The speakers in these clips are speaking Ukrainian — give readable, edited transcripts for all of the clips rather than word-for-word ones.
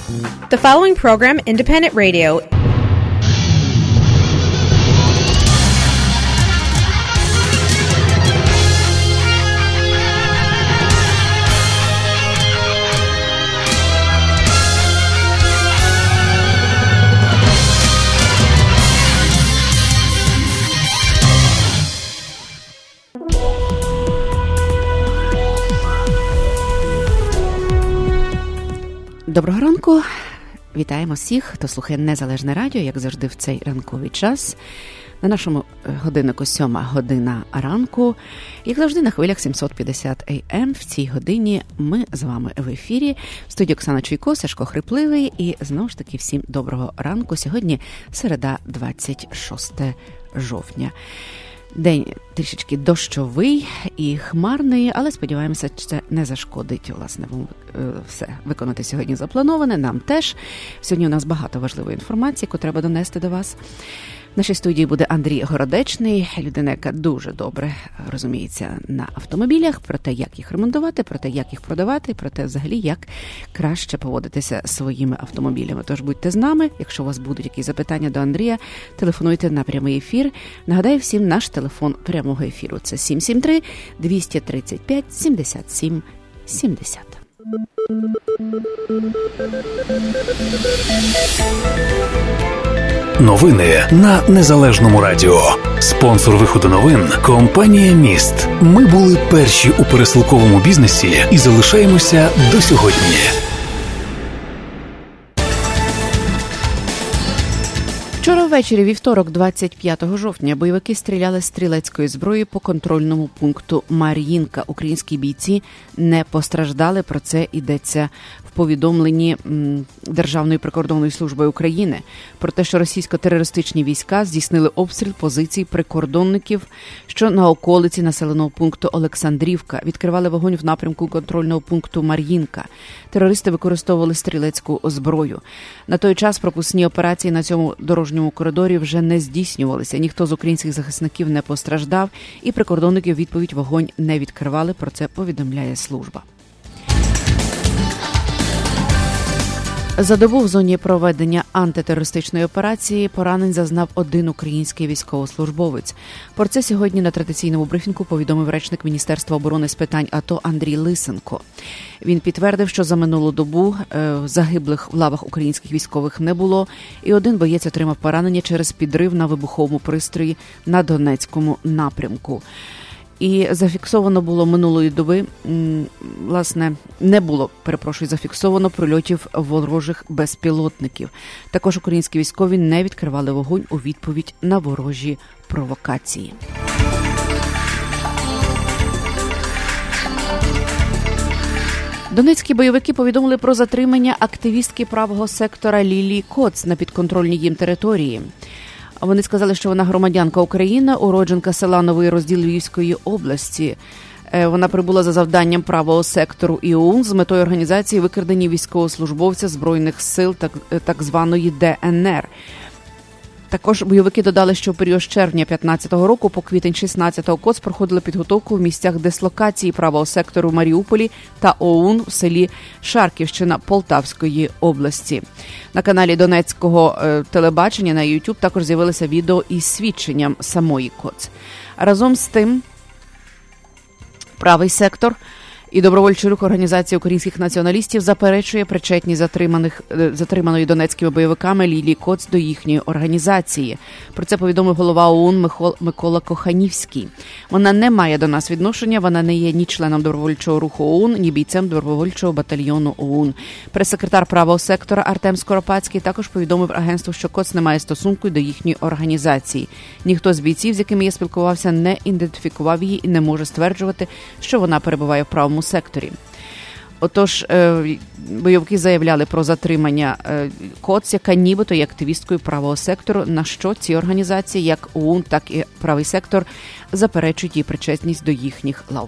The following program, Independent Radio. Доброго ранку. Вітаємо всіх, хто слухає Незалежне радіо, як завжди в цей ранковий час. На нашому годиннику 7 година ранку. Як завжди на хвилях 750 АМ. В цій годині ми з вами в ефірі. В студії Оксана Чуйко, Сашко Хрипливий. І знову ж таки всім доброго ранку. Сьогодні середа, 26 жовтня. День трішечки дощовий і хмарний, але сподіваємося, що це не зашкодить, власне, все виконати сьогодні заплановане, нам теж. Сьогодні у нас багато важливої інформації, яку треба донести до вас. В нашій студії буде Андрій Городечний, людина, яка дуже добре розуміється на автомобілях, про те, як їх ремонтувати, про те, як їх продавати, про те, взагалі, як краще поводитися своїми автомобілями. Тож будьте з нами. Якщо у вас будуть якісь запитання до Андрія, телефонуйте на прямий ефір. Нагадаю всім, наш телефон прямого ефіру – це 773-235-77-70. Новини на Незалежному радіо. Спонсор виходу новин – компанія «Міст». Ми були перші у пересилковому бізнесі і залишаємося до сьогодні. Вчора ввечері, вівторок, 25 жовтня, бойовики стріляли з стрілецької зброї по контрольному пункту Мар'їнка. Українські бійці не постраждали, про це йдеться в повідомленні Державної прикордонної служби України про те, що російсько-терористичні війська здійснили обстріл позицій прикордонників, що на околиці населеного пункту Олександрівка. Відкривали вогонь в напрямку контрольного пункту Мар'їнка. Терористи використовували стрілецьку зброю. На той час пропускні операції на цьому дорожньому коридорі вже не здійснювалися. Ніхто з українських захисників не постраждав, і прикордонники у відповідь вогонь не відкривали. Про це повідомляє служба. За добу в зоні проведення антитерористичної операції поранень зазнав один український військовослужбовець. Про це сьогодні на традиційному брифінгу повідомив речник Міністерства оборони з питань АТО Андрій Лисенко. Він підтвердив, що за минулу добу загиблих в лавах українських військових не було, і один боєць отримав поранення через підрив на вибуховому пристрої на Донецькому напрямку. І зафіксовано було минулої доби, власне, не було, зафіксовано прильотів ворожих безпілотників. Також українські військові не відкривали вогонь у відповідь на ворожі провокації. Донецькі бойовики повідомили про затримання активістки правого сектора Лілії Коц на підконтрольній їм території. Вони сказали, що вона громадянка України, уродженка села Новий Розділ Львівської області. Вона прибула за завданням правого сектору ОУН з метою організації викрадення військовослужбовця Збройних сил так званої ДНР. Також бойовики додали, що в період з червня 2015 року по квітень 2016 КОЦ проходили підготовку в місцях дислокації правого сектору в Маріуполі та ОУН в селі Шарківщина Полтавської області. На каналі Донецького телебачення на YouTube також з'явилося відео із свідченням самої КОЦ. Разом з тим, правий сектор і добровольчий рух Організації українських націоналістів заперечує причетність затриманої донецькими бойовиками Лілії Коц до їхньої організації. Про це повідомив голова ОУН Микола Коханівський. Вона не має до нас відношення, вона не є ні членом добровольчого руху ОУН, ні бійцем добровольчого батальйону ОУН. Прес-секретар правого сектора Артем Скоропадський також повідомив агентству, що Коц не має стосунку до їхньої організації. Ніхто з бійців, з якими я спілкувався, не ідентифікував її і не може стверджувати, що вона перебуває в правому секторі. Отож, бойовики заявляли про затримання Коц, яка нібито є активісткою правого сектору, на що ці організації, як ОУН, так і правий сектор, заперечують її причетність до їхніх лав.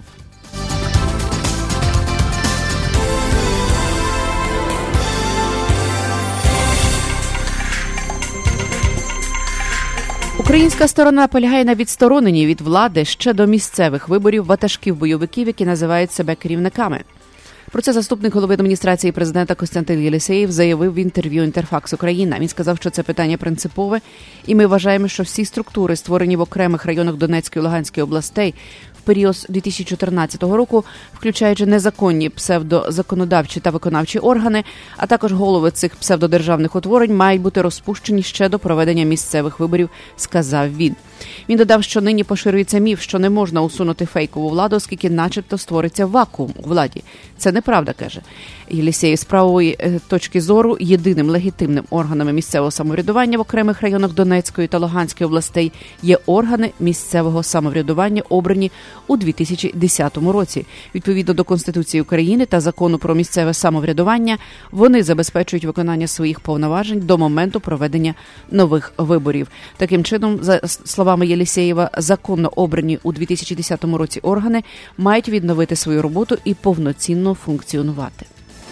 Українська сторона наполягає на відстороненні від влади ще до місцевих виборів ватажків бойовиків, які називають себе керівниками. Про це заступник голови адміністрації президента Костянтин Єлісєєв заявив в інтерв'ю «Інтерфакс Україна». Він сказав, що це питання принципове, і ми вважаємо, що всі структури, створені в окремих районах Донецької і Луганської областей в період 2014 року, включаючи незаконні псевдозаконодавчі та виконавчі органи, а також голови цих псевдодержавних утворень, мають бути розпущені ще до проведення місцевих виборів, сказав він. Він додав, що нині поширюється міф, що не можна усунути фейкову владу, оскільки начебто створиться вакуум у владі. Це неправда, каже Єлісєєв. З правової точки зору єдиним легітимним органами місцевого самоврядування в окремих районах Донецької та Луганської областей є органи місцевого самоврядування, обрані у 2010 році. Відповідно до Конституції України та Закону про місцеве самоврядування, вони забезпечують виконання своїх повноважень до моменту проведення нових виборів. Таким чином, за словами Єлісєєва, законно обрані у 2010 році органи мають відновити свою роботу і повноцінно функціонувати.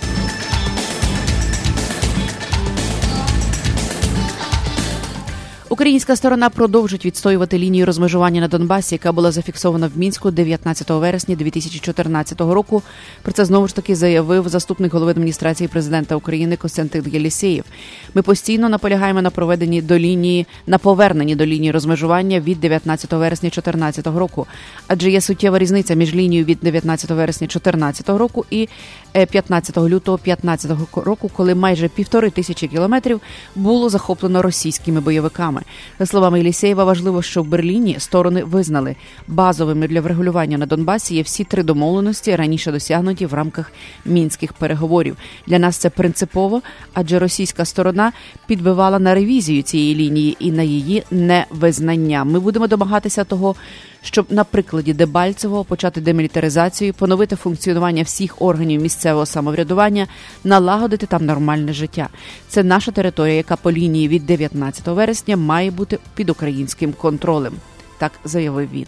Українська сторона продовжить відстоювати лінію розмежування на Донбасі, яка була зафіксована в Мінську 19 вересня 2014 року. Про це знову ж таки заявив заступник голови адміністрації президента України Костянтин Єлісєєв. Ми постійно наполягаємо на поверненні до лінії розмежування від 19 вересня 2014 року, адже є суттєва різниця між лінією від 19 вересня 2014 року і 15 лютого 2015 року, коли майже 1500 кілометрів було захоплено російськими бойовиками. За словами Єлісєєва, важливо, що в Берліні сторони визнали, базовими для врегулювання на Донбасі є всі три домовленості, раніше досягнуті в рамках мінських переговорів. Для нас це принципово, адже російська сторона підбивала на ревізію цієї лінії і на її невизнання. Ми будемо домагатися того, щоб на прикладі Дебальцевого почати демілітаризацію, поновити функціонування всіх органів місцевого самоврядування, налагодити там нормальне життя. Це наша територія, яка по лінії від 19 вересня має бути під українським контролем. Так заявив він.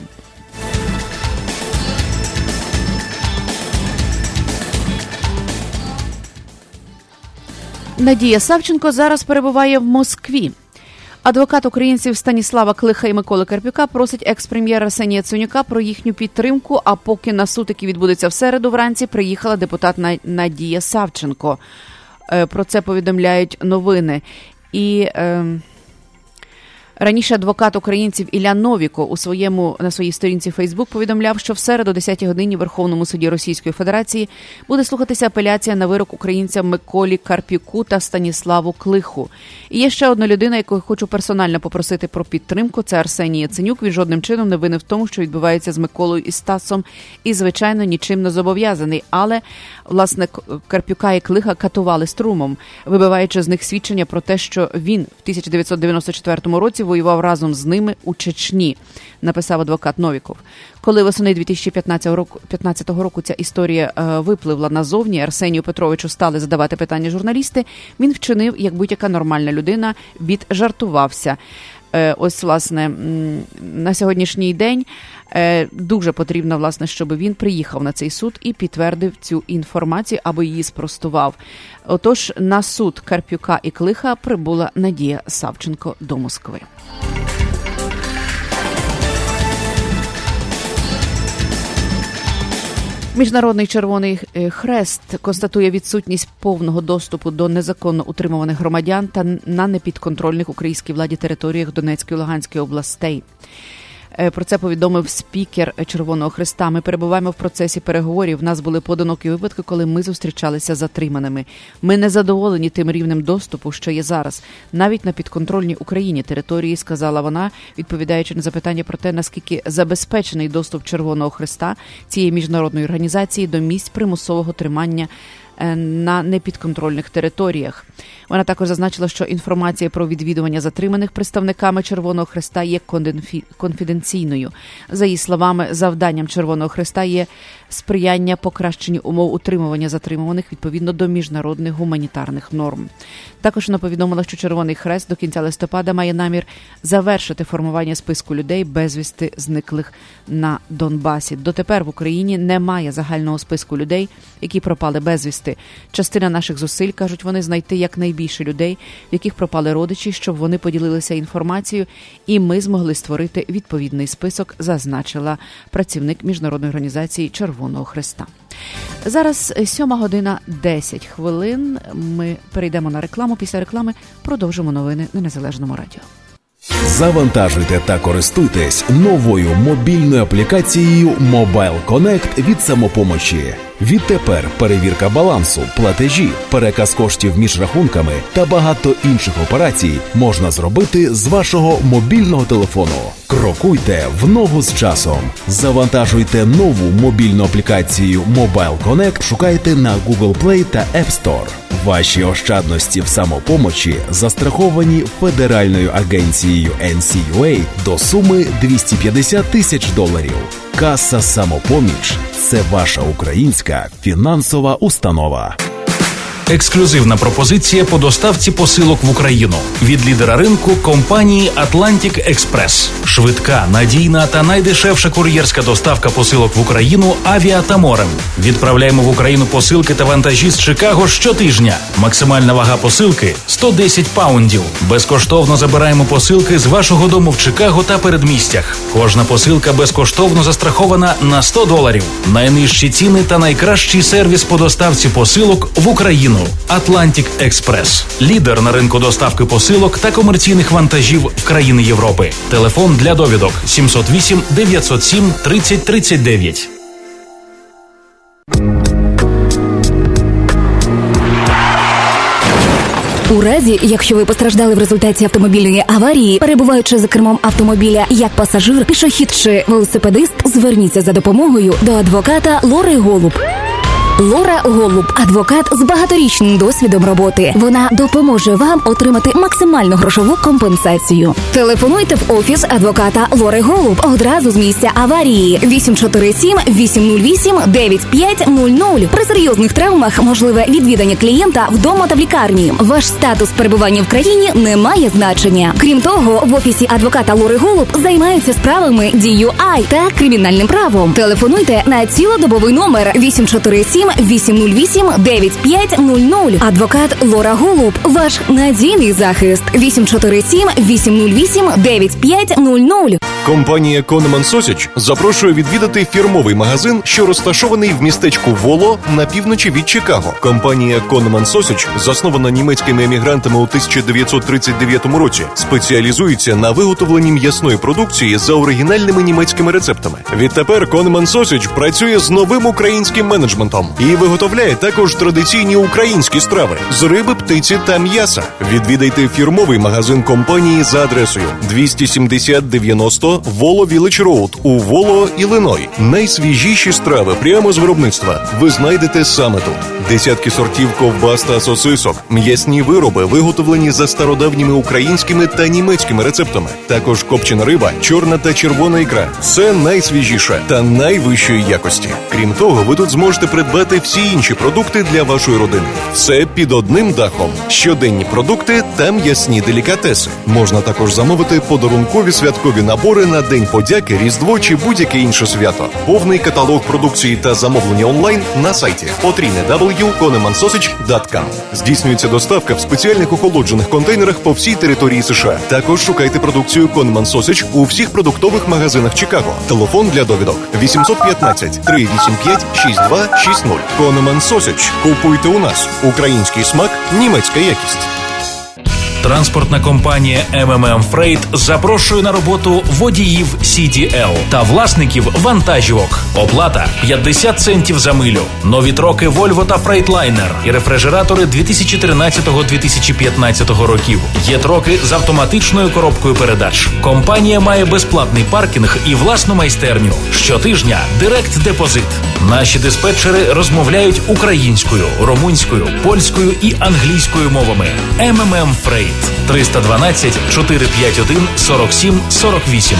Надія Савченко зараз перебуває в Москві. Адвокат українців Станіслава Клиха і Миколи Карпюка просить екс-прем'єра Арсенія Яценюка про їхню підтримку, а поки на суд, який відбудеться в середу вранці, приїхала депутат Надія Савченко. Про це повідомляють новини. І раніше адвокат українців Ілля Новіко на своїй сторінці Фейсбук повідомляв, що в середу о 10 годині в Верховному суді Російської Федерації буде слухатися апеляція на вирок українцям Миколі Карпюку та Станіславу Клиху. І є ще одна людина, яку хочу персонально попросити про підтримку. Це Арсеній Яценюк. Він жодним чином не винен в тому, що відбувається з Миколою і Стасом. І, звичайно, нічим не зобов'язаний. Але, власне, Карпюка і Клиха катували струмом, вибиваючи з них свідчення про те, що він в 1994 році воював разом з ними у Чечні, написав адвокат Новіков. Коли восени 2015 року ця історія випливла назовні, Арсенію Петровичу стали задавати питання журналісти, він вчинив, як будь-яка нормальна людина, віджартувався. Ось, власне, на сьогоднішній день дуже потрібно, власне, щоб він приїхав на цей суд і підтвердив цю інформацію або її спростував. Отож, на суд Карпюка і Клиха прибула Надія Савченко до Москви. Міжнародний Червоний Хрест констатує відсутність повного доступу до незаконно утримуваних громадян та на непідконтрольних українській владі територіях Донецької і Луганської областей. Про це повідомив спікер Червоного Хреста. Ми перебуваємо в процесі переговорів. В нас були поодинокі випадки, коли ми зустрічалися з затриманими. Ми не задоволені тим рівнем доступу, що є зараз. Навіть на підконтрольній Україні території, сказала вона, відповідаючи на запитання про те, наскільки забезпечений доступ Червоного Хреста цієї міжнародної організації до місць примусового тримання на непідконтрольних територіях. Вона також зазначила, що інформація про відвідування затриманих представниками Червоного Хреста є конфіденційною. За її словами, завданням Червоного Хреста є сприяння покращенню умов утримування затримуваних відповідно до міжнародних гуманітарних норм. Також вона повідомила, що Червоний Хрест до кінця листопада має намір завершити формування списку людей безвісти зниклих на Донбасі. Дотепер в Україні немає загального списку людей, які пропали безвісти. розповісти. Частина наших зусиль, кажуть вони, знайти якнайбільше людей, в яких пропали родичі, щоб вони поділилися інформацією, і ми змогли створити відповідний список, зазначила працівник Міжнародної організації Червоного Хреста. Зараз 7:10. Ми перейдемо на рекламу. Після реклами продовжимо новини на Незалежному радіо. Завантажуйте та користуйтесь новою мобільною аплікацією Mobile Connect від «Самопомочі». Відтепер перевірка балансу, платежі, переказ коштів між рахунками та багато інших операцій можна зробити з вашого мобільного телефону. Крокуйте в ногу з часом. Завантажуйте нову мобільну аплікацію Mobile Connect, шукайте на Google Play та App Store. Ваші ощадності в «Самопомочі» застраховані Федеральною агенцією NCUA до суми $250 тисяч. Каса «Самопоміч» – це ваша українська фінансова установа. Ексклюзивна пропозиція по доставці посилок в Україну від лідера ринку компанії Atlantic Express. Швидка, надійна та найдешевша кур'єрська доставка посилок в Україну авіа та морем. Відправляємо в Україну посилки та вантажі з Чикаго щотижня. Максимальна вага посилки – 110 паундів. Безкоштовно забираємо посилки з вашого дому в Чикаго та передмістях. Кожна посилка безкоштовно застрахована на $100. Найнижчі ціни та найкращий сервіс по доставці посилок в Україну. Atlantic Express. Лідер на ринку доставки посилок та комерційних вантажів в країни Європи. Телефон для довідок 708 907 3039. У разі, якщо ви постраждали в результаті автомобільної аварії, перебуваючи за кермом автомобіля як пасажир, пішохід чи велосипедист, зверніться за допомогою до адвоката Лори Голуб. Лора Голуб – адвокат з багаторічним досвідом роботи. Вона допоможе вам отримати максимальну грошову компенсацію. Телефонуйте в офіс адвоката Лори Голуб одразу з місця аварії. 847-808-9500. При серйозних травмах можливе відвідання клієнта вдома та в лікарні. Ваш статус перебування в країні не має значення. Крім того, в офісі адвоката Лори Голуб займаються справами DUI та кримінальним правом. Телефонуйте на цілодобовий номер 847-808-9500. Адвокат Лора Голуб – ваш надійний захист. 847-808-9500. Компанія Конеман Сосіч запрошує відвідати фірмовий магазин, що розташований в містечку Воло на півночі від Чикаго. Компанія Конеман Сосіч, заснована німецькими емігрантами у 1939 році, спеціалізується на виготовленні м'ясної продукції за оригінальними німецькими рецептами. Відтепер Конеман Сосіч працює з новим українським менеджментом і виготовляє також традиційні українські страви з риби, птиці та м'яса. Відвідайте фірмовий магазин компанії за адресою 270-90 Воло Вілледж Роуд у Воло, Іллиной. Найсвіжіші страви прямо з виробництва ви знайдете саме тут. Десятки сортів ковбас та сосисок, м'ясні вироби, виготовлені за стародавніми українськими та німецькими рецептами. Також копчена риба, чорна та червона ікра. Все найсвіжіше та найвищої якості. Крім того, ви тут зможете придбати всі інші продукти для вашої родини. Все під одним дахом. Щоденні продукти та м'ясні делікатеси. Можна також замовити подарункові святкові набори на День подяки, Різдво чи будь-яке інше свято. Повний каталог продукції та замовлення онлайн на сайті www.konemanssausage.com. Здійснюється доставка в спеціальних охолоджених контейнерах по всій території США. Також шукайте продукцію Конеман Сосідж у всіх продуктових магазинах Чикаго. Телефон для довідок 815-385-6260. Конеман Сосідж. Купуйте у нас. Український смак, німецька якість. Транспортна компанія MMM Freight запрошує на роботу водіїв CDL та власників вантажівок. Оплата 50 центів за милю. Нові троки Volvo та Freightliner і рефрижератори 2013-2015 років. Є троки з автоматичною коробкою передач. Компанія має безплатний паркінг і власну майстерню. Щотижня Direct депозит. Наші диспетчери розмовляють українською, румунською, польською і англійською мовами. MMM Freight. 312 451 47 48.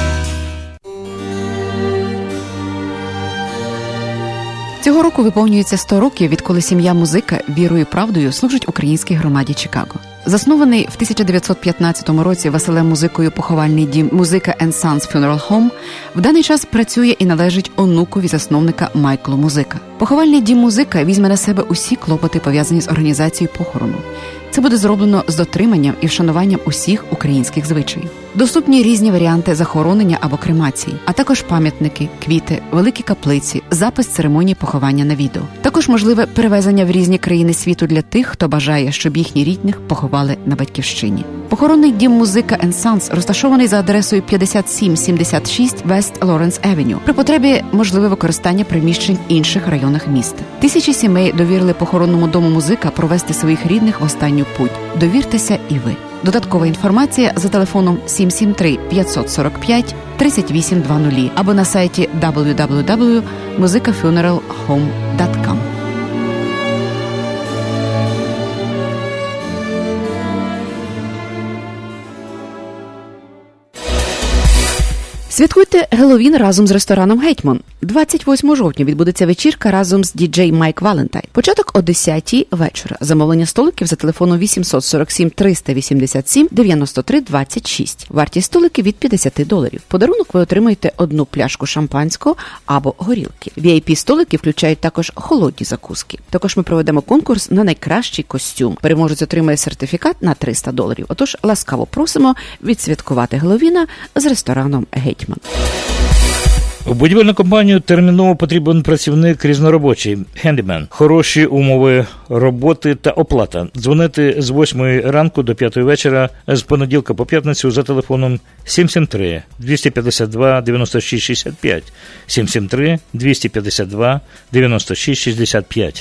Цього року виповнюється 100 років, відколи сім'я Музика вірою і правдою служить українській громаді Чикаго. Заснований в 1915 році Василем Музикою поховальний дім «Музика & Sons Funeral Home» в даний час працює і належить онукові засновника Майклу Музика. Поховальний дім «Музика» візьме на себе усі клопоти, пов'язані з організацією похорону. Це буде зроблено з дотриманням і вшануванням усіх українських звичаїв. Доступні різні варіанти захоронення або кремації, а також пам'ятники, квіти, великі каплиці, запис церемонії поховання на відео. Також можливе перевезення в різні країни світу для тих, хто бажає, щоб їхні рідних поховали на батьківщині. Похоронний дім «Музика & Sons» розташований за адресою 5776 West Lawrence Avenue. При потребі можливе використання приміщень в інших районах міста. Тисячі сімей довірили похоронному дому «Музика» провести своїх рідних в останню путь. Довіртеся і ви. Додаткова інформація за телефоном 773-545-3820 або на сайті www.musicafuneralhome.com. Святкуйте Геловін разом з рестораном «Гетьман». 28 жовтня відбудеться вечірка разом з діджей Майк Валентайн. Початок о 10-й вечора. Замовлення столиків за телефоном 847 387 93 26. Вартість столиків від $50. Подарунок ви отримаєте одну пляшку шампанського або горілки. VIP-столики включають також холодні закуски. Також ми проведемо конкурс на найкращий костюм. Переможець отримає сертифікат на $300. Отож, ласкаво просимо відсвяткувати Геловіна з рестораном «Гетьман». В будівельну компанію терміново потрібен працівник різноробочий, хендімен. Хороші умови роботи та оплата. Дзвонити з 8 ранку до 5 вечора, з понеділка по п'ятницю за телефоном 773-252-9665. 773-252-9665.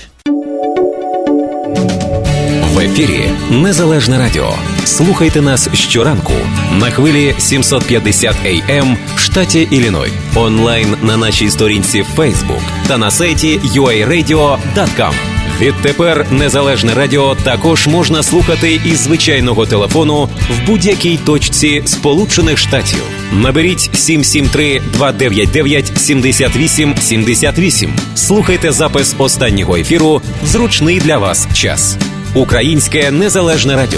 В ефірі Незалежне радіо. Слухайте нас щоранку на хвилі 750 AM в штаті Ілліной. Онлайн на нашій сторінці в Facebook та на сайті uaradio.com. Відтепер Незалежне радіо також можна слухати із звичайного телефону в будь-якій точці Сполучених Штатів. Наберіть 773-299-7878. Слухайте запис останнього ефіру в зручний для вас час. Українське Незалежне радіо.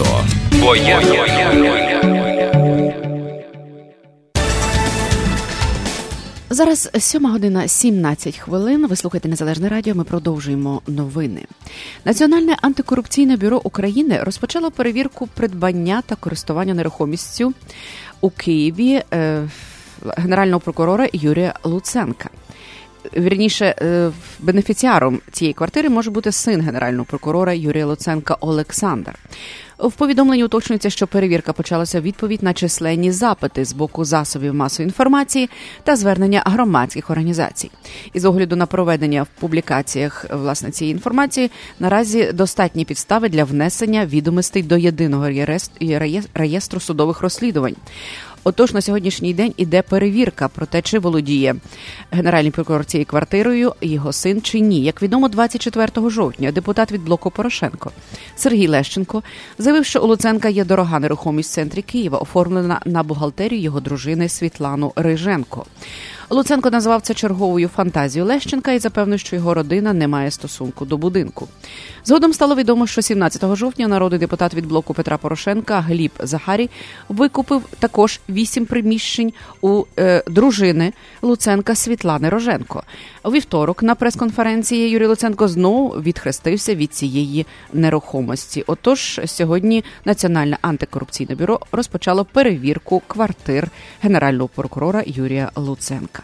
Зараз 7:17. Ви слухаєте Незалежне радіо, ми продовжуємо новини. Національне антикорупційне бюро України розпочало перевірку придбання та користування нерухомістю у Києві генерального прокурора Юрія Луценка. Вірніше, бенефіціаром цієї квартири може бути син генерального прокурора Юрія Луценка Олександр. В повідомленні уточнюється, що перевірка почалася у відповідь на численні запити з боку засобів масової інформації та звернення громадських організацій. Із огляду на проведення в публікаціях власне цієї інформації, наразі достатні підстави для внесення відомостей до єдиного реєстру судових розслідувань. Отож, на сьогоднішній день іде перевірка про те, чи володіє генеральний прокурор цією квартирою, його син чи ні. Як відомо, 24 жовтня депутат від блоку Порошенко Сергій Лещенко заявив, що у Луценка є дорога нерухомість в центрі Києва, оформлена на бухгалтерію його дружини Світлану Риженко. Луценко назвав це черговою фантазією Лещенка і запевнив, що його родина не має стосунку до будинку. Згодом стало відомо, що 17 жовтня народний депутат від блоку Петра Порошенка Гліб Захарій викупив також 8 приміщень у дружини Луценка Світлани Риженко. У вівторок на прес-конференції Юрій Луценко знову відхрестився від цієї нерухомості. Отож, сьогодні Національне антикорупційне бюро розпочало перевірку квартир генерального прокурора Юрія Луценка.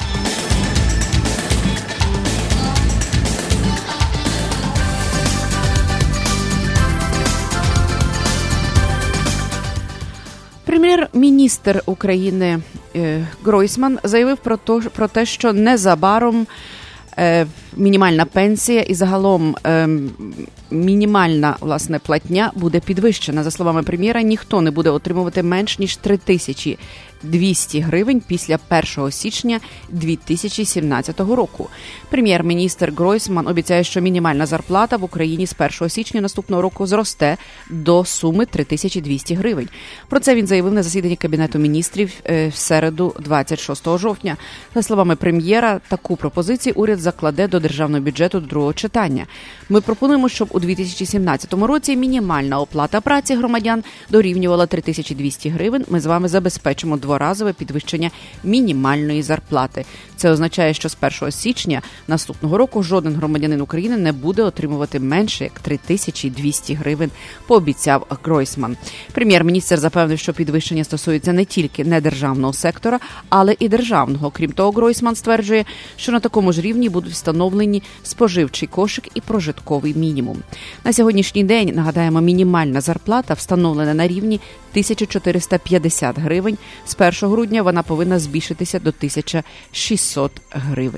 Прем'єр-міністр України Гройсман заявив про те, що незабаром мінімальна пенсія і загалом мінімальна, власне, платня буде підвищена. За словами прем'єра, ніхто не буде отримувати менш ніж 3200 гривень після 1 січня 2017 року. Прем'єр-міністр Гройсман обіцяє, що мінімальна зарплата в Україні з 1 січня наступного року зросте до суми 3200 гривень. Про це він заявив на засіданні Кабінету міністрів в середу 26 жовтня. За словами прем'єра, таку пропозицію уряд закладе до державного бюджету до другого читання. Ми пропонуємо, щоб у 2017 році мінімальна оплата праці громадян дорівнювала 3200 гривень. Ми з вами забезпечимо дворазове підвищення мінімальної зарплати. Це означає, що з 1 січня наступного року жоден громадянин України не буде отримувати менше як 3200 гривень, пообіцяв Гройсман. Прем'єр-міністр запевнив, що підвищення стосується не тільки недержавного сектора, але і державного. Крім того, Гройсман стверджує, що на такому ж рівні будуть встановлені споживчий кошик і прожитковий мінімум. На сьогоднішній день, нагадаємо, мінімальна зарплата встановлена на рівні 1450 гривень. З 1 грудня вона повинна збільшитися до 1600 гривень.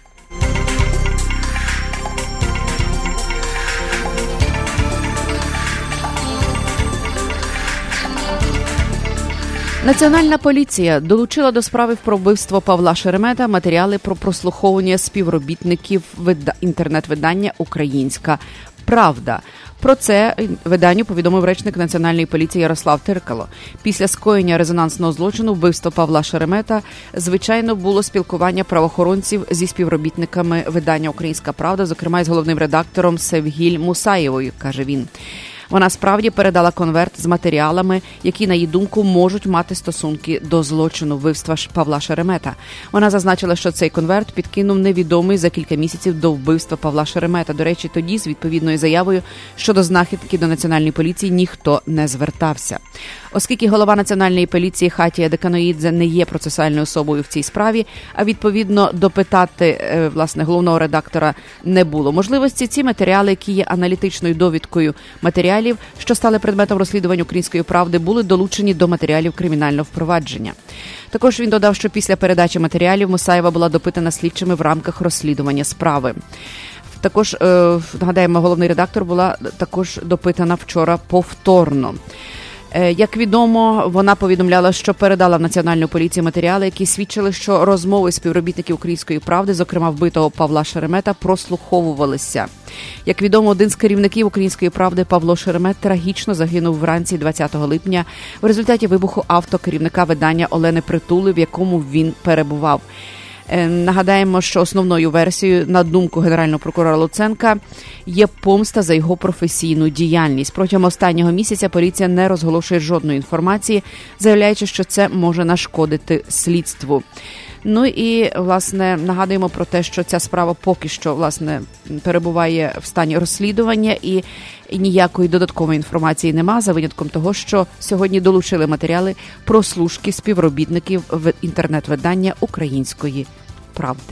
Національна поліція долучила до справи про вбивство Павла Шеремета матеріали про прослуховування співробітників інтернет-видання «Українська правда». Про це виданню повідомив речник Національної поліції Ярослав Тиркало. Після скоєння резонансного злочину вбивства Павла Шеремета, звичайно, було спілкування правоохоронців зі співробітниками видання «Українська правда», зокрема з головним редактором Севгіль Мусаєвою, каже він. Вона справді передала конверт з матеріалами, які, на її думку, можуть мати стосунки до злочину вбивства Павла Шеремета. Вона зазначила, що цей конверт підкинув невідомий за кілька місяців до вбивства Павла Шеремета. До речі, тоді з відповідною заявою щодо знахідки до Національної поліції ніхто не звертався. Оскільки голова Національної поліції Хатія Деканоїдзе не є процесуальною особою в цій справі, а відповідно допитати, головного редактора не було можливості, ці матеріали, які є аналітичною довідкою матеріалів, що стали предметом розслідування «Української правди», були долучені до матеріалів кримінального впровадження. Також він додав, що після передачі матеріалів Мусаєва була допитана слідчими в рамках розслідування справи. Також, нагадаємо, головний редактор була також допитана вчора повторно. Як відомо, вона повідомляла, що передала в Національну поліцію матеріали, які свідчили, що розмови співробітників «Української правди», зокрема вбитого Павла Шеремета, прослуховувалися. Як відомо, один з керівників «Української правди» Павло Шеремет трагічно загинув вранці 20 липня в результаті вибуху авто керівника видання Олени Притули, в якому він перебував. Нагадаємо, що основною версією, на думку генерального прокурора Луценка, є помста за його професійну діяльність. Протягом останнього місяця поліція не розголошує жодної інформації, заявляючи, що це може нашкодити слідству. Ну і, нагадуємо про те, що ця справа поки що, перебуває в стані розслідування і ніякої додаткової інформації нема, за винятком того, що сьогодні долучили матеріали про служки співробітників в інтернет-видання «Української правди».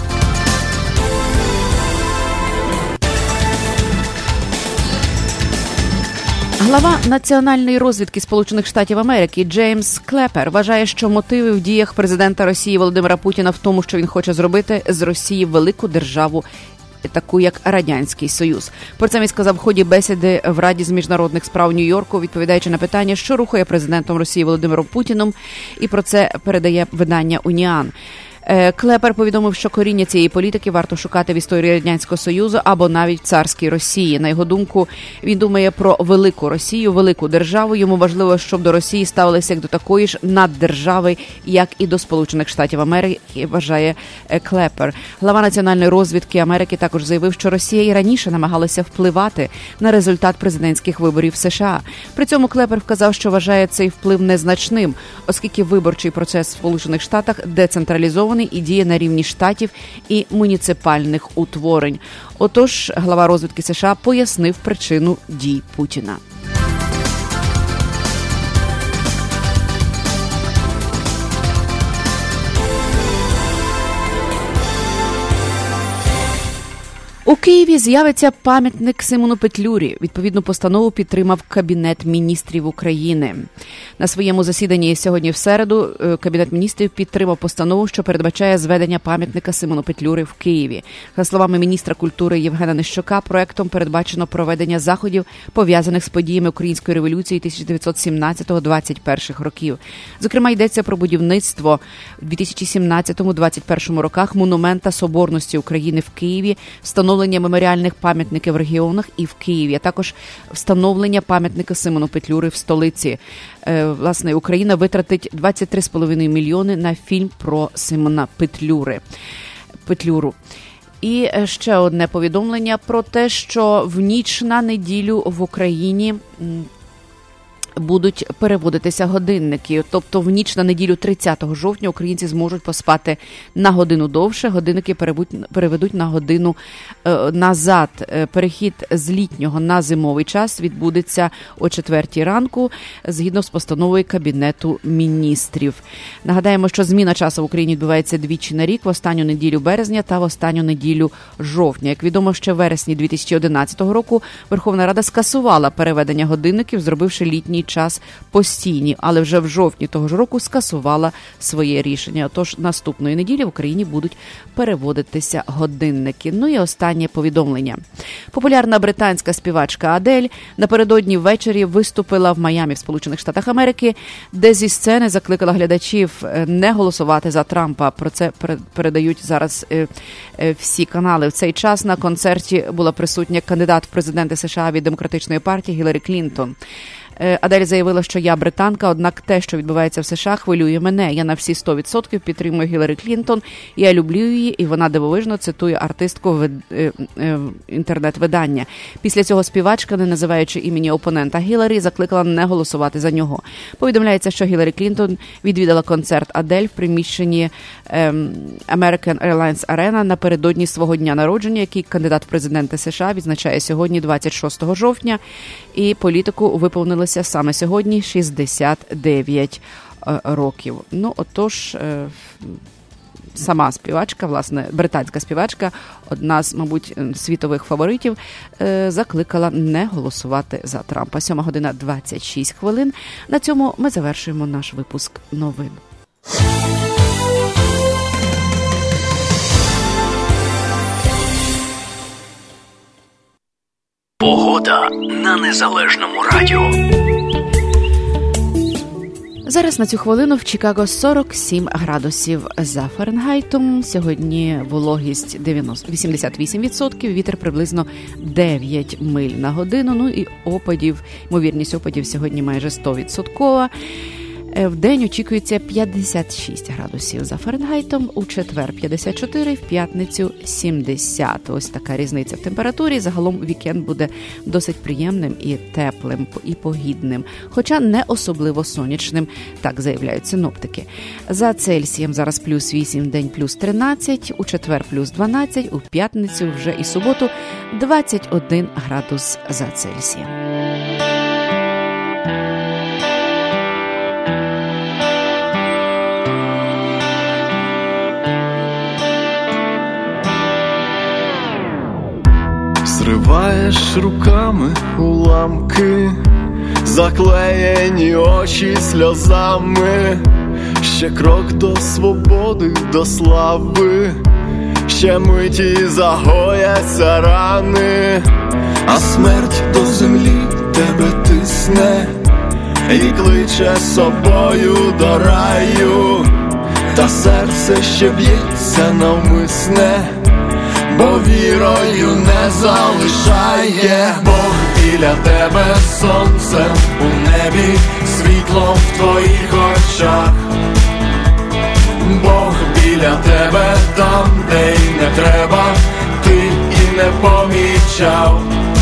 Глава національної розвідки Сполучених Штатів Америки Джеймс Клепер вважає, що мотиви в діях президента Росії Володимира Путіна в тому, що він хоче зробити з Росії велику державу, таку як Радянський Союз. Про це він сказав в ході бесіди в Раді з міжнародних справ Нью-Йорку, відповідаючи на питання, що рухає президентом Росії Володимиром Путіним, і про це передає видання «Уніан». Клепер повідомив, що коріння цієї політики варто шукати в історії Радянського Союзу або навіть в царській Росії. На його думку, він думає про велику Росію, велику державу. Йому важливо, щоб до Росії ставилися як до такої ж наддержави, як і до Сполучених Штатів Америки, вважає Клепер. Глава національної розвідки Америки також заявив, що Росія і раніше намагалася впливати на результат президентських виборів в США. При цьому Клепер вказав, що вважає цей вплив незначним, оскільки виборчий процес в Сполучених Штатах децентралізований і діє на рівні штатів і муніципальних утворень. Отож, глава розвідки США пояснив причину дій Путіна. У Києві з'явиться пам'ятник Симону Петлюрі. Відповідну постанову підтримав Кабінет міністрів України. На своєму засіданні сьогодні в середу Кабінет міністрів підтримав постанову, що передбачає зведення пам'ятника Симону Петлюри в Києві. За словами міністра культури Євгена Нищука, проектом передбачено проведення заходів, пов'язаних з подіями Української революції 1917-21 років. Зокрема, йдеться про будівництво в 2017-21 роках монумента Соборності України в Києві, встановлення меморіальних пам'ятників в регіонах і в Києві, а також встановлення пам'ятника Симону Петлюри в столиці. Власне, Україна витратить 23,5 мільйони на фільм про Симона Петлюру. І ще одне повідомлення про те, що в ніч на неділю в Україні будуть переводитися годинники. Тобто в ніч на неділю 30 жовтня українці зможуть поспати на годину довше, годинники переведуть на годину назад. Перехід з літнього на зимовий час відбудеться о 4 ранку, згідно з постановою Кабінету міністрів. Нагадаємо, що зміна часу в Україні відбувається двічі на рік, в останню неділю березня та в останню неділю жовтня. Як відомо, ще в вересні 2011 року Верховна Рада скасувала переведення годинників, зробивши літній час постійні, але вже в жовтні того ж року скасувала своє рішення. Тож наступної неділі в Україні будуть переводитися годинники. Ну і останнє повідомлення. Популярна британська співачка Адель напередодні ввечері виступила в Майамі в Сполучених Штатах Америки, де зі сцени закликала глядачів не голосувати за Трампа. Про це передають зараз всі канали. В цей час на концерті була присутня кандидат в президенти США від Демократичної партії Гіларі Клінтон. Адель заявила, що я британка, однак те, що відбувається в США, хвилює мене. Я на всі 100% підтримую Гіларі Клінтон, я люблю її, і вона дивовижно цитує артистку інтернет-видання. Після цього співачка, не називаючи імені опонента Гіларі, закликала не голосувати за нього. Повідомляється, що Гіларі Клінтон відвідала концерт Адель в приміщенні American Airlines Arena напередодні свого дня народження, який кандидат в президенти США відзначає сьогодні, 26 жовтня, і політику виповнилося саме сьогодні 69 років. Ну, отож, сама співачка, власне, британська співачка, одна з, мабуть, світових фаворитів, закликала не голосувати за Трампа. 7:26. На цьому ми завершуємо наш випуск новин. Погода на Незалежному радіо. Зараз на цю хвилину в Чикаго 47 градусів за Фаренгейтом. Сьогодні вологість 88%, вітер приблизно 9 миль на годину. Ну і ймовірність опадів сьогодні майже 100%. В день очікується 56 градусів за Фаренгейтом, у четвер 54, в п'ятницю 70. Ось така різниця в температурі. Загалом вікенд буде досить приємним і теплим, і погідним, хоча не особливо сонячним, так заявляють синоптики. За Цельсієм зараз плюс 8, в день плюс 13, у четвер плюс 12, у п'ятницю вже і суботу 21 градус за Цельсієм. Зриваєш руками уламки, заклеєні очі сльозами. Ще крок до свободи, до слави, ще миті загояться рани, а смерть до землі тебе тисне і кличе собою до раю. Та серце ще б'ється навмисне, бо вірою не залишає. Бог біля тебе сонцем у небі, світлом в твоїх очах. Бог біля тебе там, де й не треба, ти і не помічав.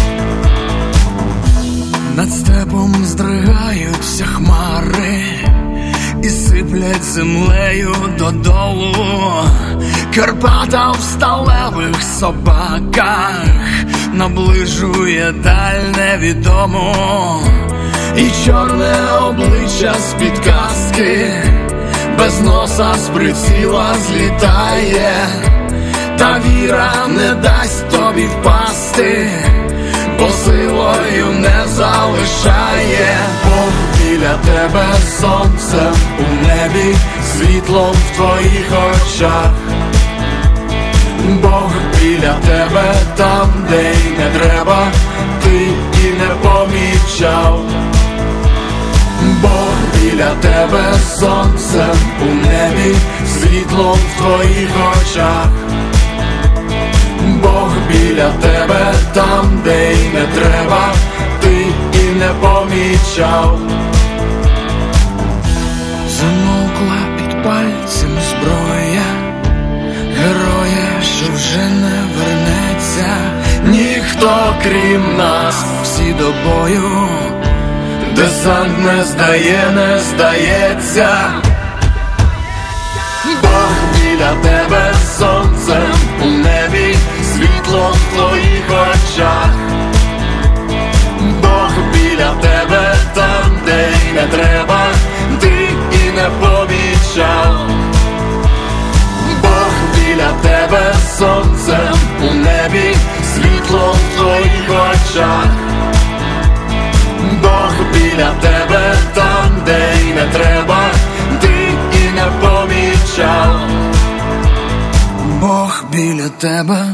Над степом здригаються хмари і сиплять землею додолу. Карпата в сталевих собаках наближує даль невідому, і чорне обличчя з підказки без носа з приціла злітає. Та віра не дасть тобі впасти, бо силою не залишає. Бог біля тебе сонцем у небі, світлом в твоїх очах. Бог біля тебе там, де й не треба, ти і не помічав. Бог біля тебе сонцем у небі, світлом в твоїх очах. Бог біля тебе там, де й не треба, ти і не помічав. Замовкла під пальцем зброя героя, що що вже не вернеться ніхто крім нас, всі до бою. Десант не здається. Бог біля тебе сонцем у небі, світло в твоїх очах. Бог біля тебе там, де й не треба, ти і не помічав. Бог біля тебе сонцем у небі, світло в твоїх очах. Бог біля тебе там, де й не треба, ти і не помічав. Бог біля тебе.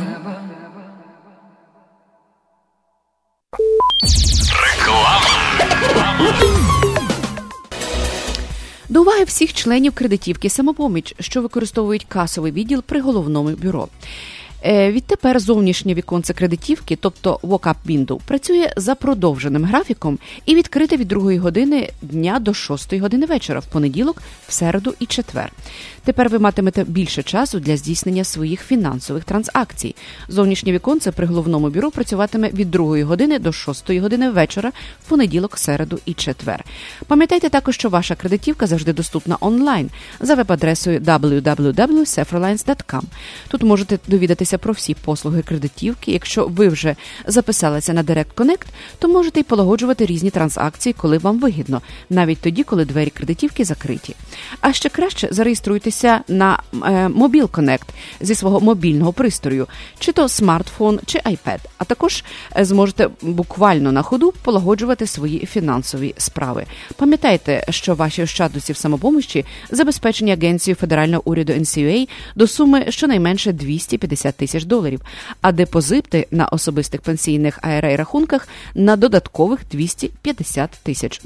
До уваги всіх членів кредитівки «Самопоміч», що використовують касовий відділ при головному бюро. Відтепер зовнішнє віконце кредитівки, тобто walk-up window, працює за продовженим графіком і відкрите від 2 години дня до 6 години вечора в понеділок, в середу і четвер. Тепер ви матимете більше часу для здійснення своїх фінансових транзакцій. Зовнішнє віконце при головному бюро працюватиме від 2 години до 6 години вечора в понеділок, середу і четвер. Пам'ятайте також, що ваша кредитівка завжди доступна онлайн за веб-адресою www.sefrolines.com. Тут можете довідатися про всі послуги кредитівки. Якщо ви вже записалися на Direct Connect, то можете й полагоджувати різні транзакції, коли вам вигідно, навіть тоді, коли двері кредитівки закриті. А ще краще зареєструйтеся на Mobile Connect зі свого мобільного пристрою, чи то смартфон, чи iPad, а також зможете буквально на ходу полагоджувати свої фінансові справи. Пам'ятайте, що ваші ощадності в «Самопомощі» забезпечені Агенцією федерального уряду NCUA до суми щонайменше $250 тисяч, а депозити на особистих пенсійних IRA-рахунках на додаткових $250 тисяч.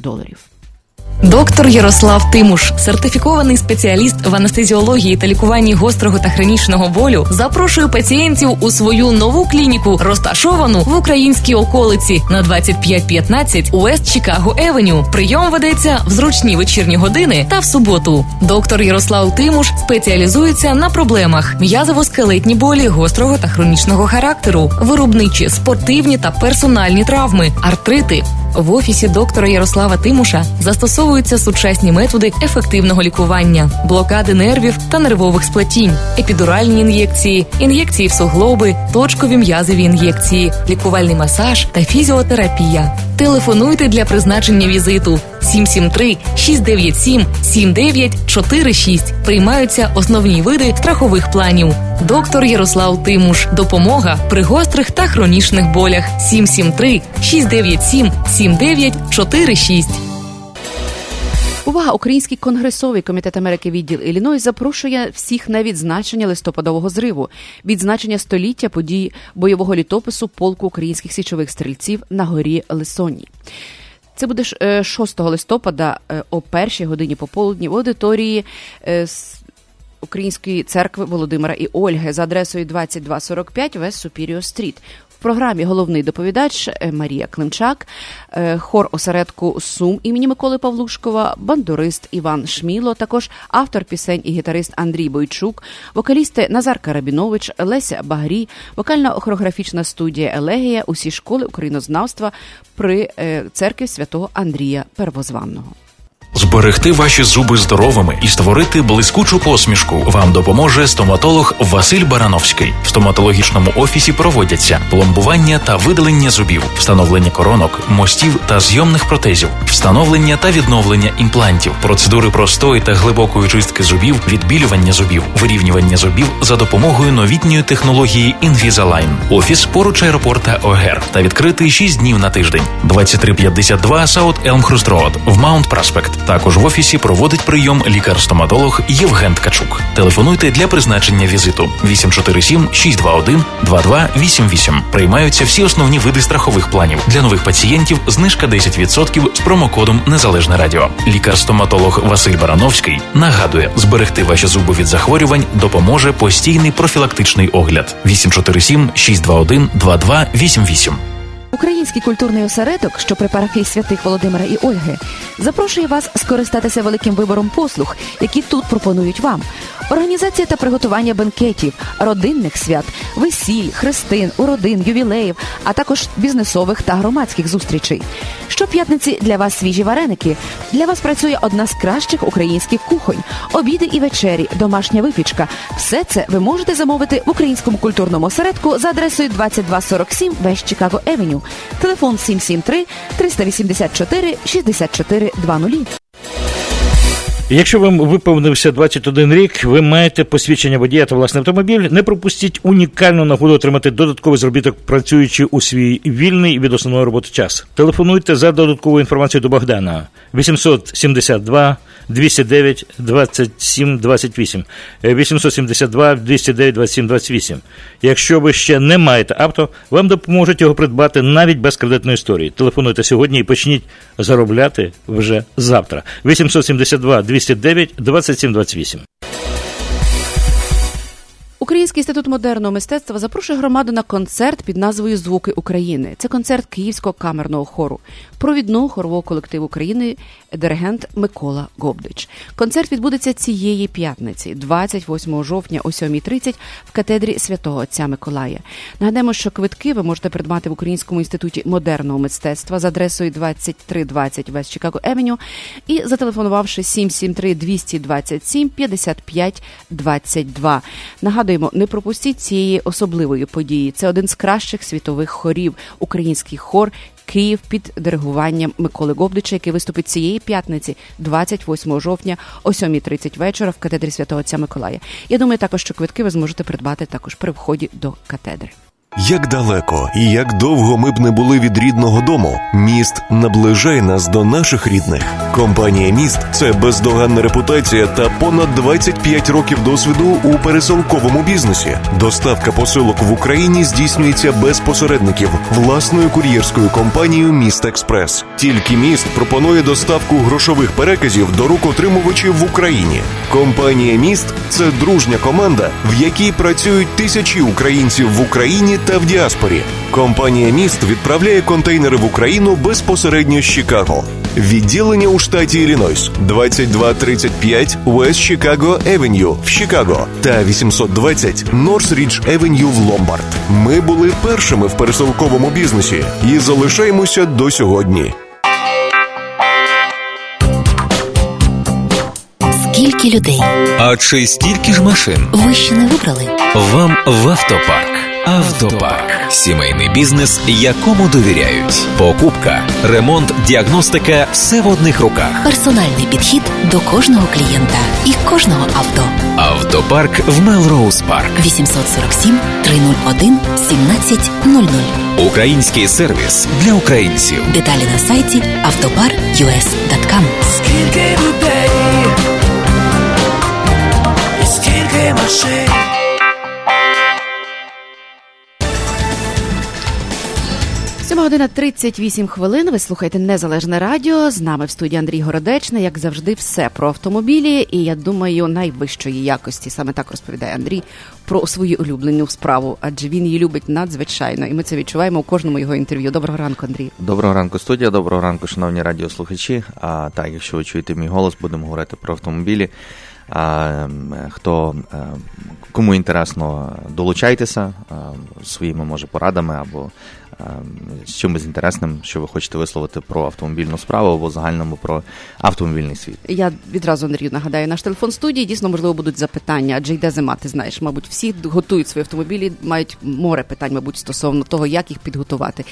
Доктор Ярослав Тимуш, сертифікований спеціаліст в анестезіології та лікуванні гострого та хронічного болю, запрошує пацієнтів у свою нову клініку, розташовану в українській околиці на 2515 Уест Чикаго Евеню. Прийом ведеться в зручні вечірні години та в суботу. Доктор Ярослав Тимуш спеціалізується на проблемах м'язово-скелетні болі гострого та хронічного характеру, виробничі, спортивні та персональні травми, артрити. В офісі доктора Ярослава Тимуша застосовуються сучасні методи ефективного лікування, блокади нервів та нервових сплетінь, епідуральні ін'єкції, ін'єкції в суглоби, точкові м'язові ін'єкції, лікувальний масаж та фізіотерапія. Телефонуйте для призначення візиту 773-697-7946. Приймаються основні види страхових планів. Доктор Ярослав Тимуш. Допомога при гострих та хронічних болях. 773-697-7946. Увага! Український конгресовий комітет Америки відділ Іллінойс запрошує всіх на відзначення листопадового зриву, відзначення століття подій бойового літопису полку українських січових стрільців на горі Лисонні. Це буде 6 листопада о 1 годині пополудні в аудиторії Української церкви Володимира і Ольги за адресою 2245 West Superior Street. В програмі головний доповідач Марія Климчак, хор осередку «Сум» імені Миколи Павлушкова, бандурист Іван Шміло, також автор пісень і гітарист Андрій Бойчук, вокалісти Назар Карабінович, Леся Багрій, вокально-хореографічна студія «Елегія», усі школи українознавства при церкві святого Андрія Первозванного. Зберегти ваші зуби здоровими і створити блискучу посмішку вам допоможе стоматолог Василь Барановський. В стоматологічному офісі проводяться пломбування та видалення зубів, встановлення коронок, мостів та зйомних протезів, встановлення та відновлення імплантів, процедури простої та глибокої чистки зубів, відбілювання зубів, вирівнювання зубів за допомогою новітньої технології Invisalign. Офіс поруч аеропорта Огер та відкритий 6 днів на тиждень. 2352 South Elmhurst Road в Маунт Праспект. Також в офісі проводить прийом лікар-стоматолог Євген Ткачук. Телефонуйте для призначення візиту 847-621-2288. Приймаються всі основні види страхових планів. Для нових пацієнтів знижка 10% з промокодом «Незалежне радіо». Лікар-стоматолог Василь Барановський нагадує, зберегти ваші зуби від захворювань допоможе постійний профілактичний огляд. 847-621-2288. Український культурний осередок, що при парафії святих Володимира і Ольги, запрошує вас скористатися великим вибором послуг, які тут пропонують вам. Організація та приготування бенкетів, родинних свят, весіль, хрестин, уродин, ювілеїв, а також бізнесових та громадських зустрічей. Щоп'ятниці для вас свіжі вареники. Для вас працює одна з кращих українських кухонь. Обіди і вечері, домашня випічка. Все це ви можете замовити в українському культурному осередку за адресою 2247 West Chicago Avenue. Телефон 773-384-6420. Якщо вам виповнився 21 рік, ви маєте посвідчення водія та власний автомобіль, не пропустіть унікальну нагоду отримати додатковий заробіток, працюючи у свій вільний від основної роботи час. Телефонуйте за додатковою інформацією до Богдана. 872 209 27 28. 872 209 27 28. Якщо ви ще не маєте авто, вам допоможуть його придбати навіть без кредитної історії. Телефонуйте сьогодні і почніть заробляти вже завтра. 872 209 27 28. Український інститут модерного мистецтва запрошує громаду на концерт під назвою «Звуки України». Це концерт Київського камерного хору, провідного хорового колективу України, диригент Микола Гобдич. Концерт відбудеться цієї п'ятниці, 28 жовтня о 7:30 в катедрі Святого Отця Миколая. Нагадаємо, що квитки ви можете придбати в Українському інституті модерного мистецтва за адресою 2320 West Chicago Avenue і зателефонувавши 773-227-55-22. Нагадуємо, не пропустіть цієї особливої події. Це один з кращих світових хорів – український хор «Київ» під диригуванням Миколи Гобдича, який виступить цієї п'ятниці, 28 жовтня о 7:30 вечора в катедрі Святого Отця Миколая. Я думаю також, що квитки ви зможете придбати також при вході до катедри. Як далеко і як довго ми б не були від рідного дому, міст наближає нас до наших рідних. Компанія «Міст» – це бездоганна репутація та понад 25 років досвіду у пересилковому бізнесі. Доставка посилок в Україні здійснюється без посередників власною кур'єрською компанією «Міст Експрес». Тільки «Міст» пропонує доставку грошових переказів до рук отримувачів в Україні. Компанія «Міст» – це дружня команда, в якій працюють тисячі українців в Україні та в діаспорі. Компанія «Міст» відправляє контейнери в Україну безпосередньо з Чикаго. Відділення у штаті Іллінойс 2235 West Chicago Avenue в Чикаго та 820 North Ridge Avenue в Ломбард. Ми були першими в пересилковому бізнесі і залишаємося до сьогодні. Скільки людей? А чи стільки ж машин? Ви ще не вибрали? Вам в автопарк. Автопарк. Сімейний бізнес, якому довіряють. Покупка, ремонт, діагностика – все в одних руках. Персональний підхід до кожного клієнта і кожного авто. Автопарк в Мелроуз Парк. 847 301 1700. Український сервіс для українців. Деталі на сайті автопар.us.com. Скільки людей, і скільки машин. 7:38. Ви слухаєте Незалежне радіо. З нами в студії Андрій Городечний. Як завжди, все про автомобілі. І, я думаю, найвищої якості. Саме так розповідає Андрій про свою улюблену справу. Адже він її любить надзвичайно. І ми це відчуваємо у кожному його інтерв'ю. Доброго ранку, Андрій. Доброго ранку, студія. Доброго ранку, шановні радіослухачі. Так, якщо ви чуєте мій голос, будемо говорити про автомобілі. Кому інтересно, долучайтеся своїми, може, порадами або з чимось інтересним, що ви хочете висловити про автомобільну справу або загальному про автомобільний світ. Я відразу, Андрію, нагадаю, наш телефон студії, дійсно, можливо, будуть запитання, адже йде зима, ти знаєш, мабуть, всі готують свої автомобілі, мають море питань, мабуть, стосовно того, як їх підготувати.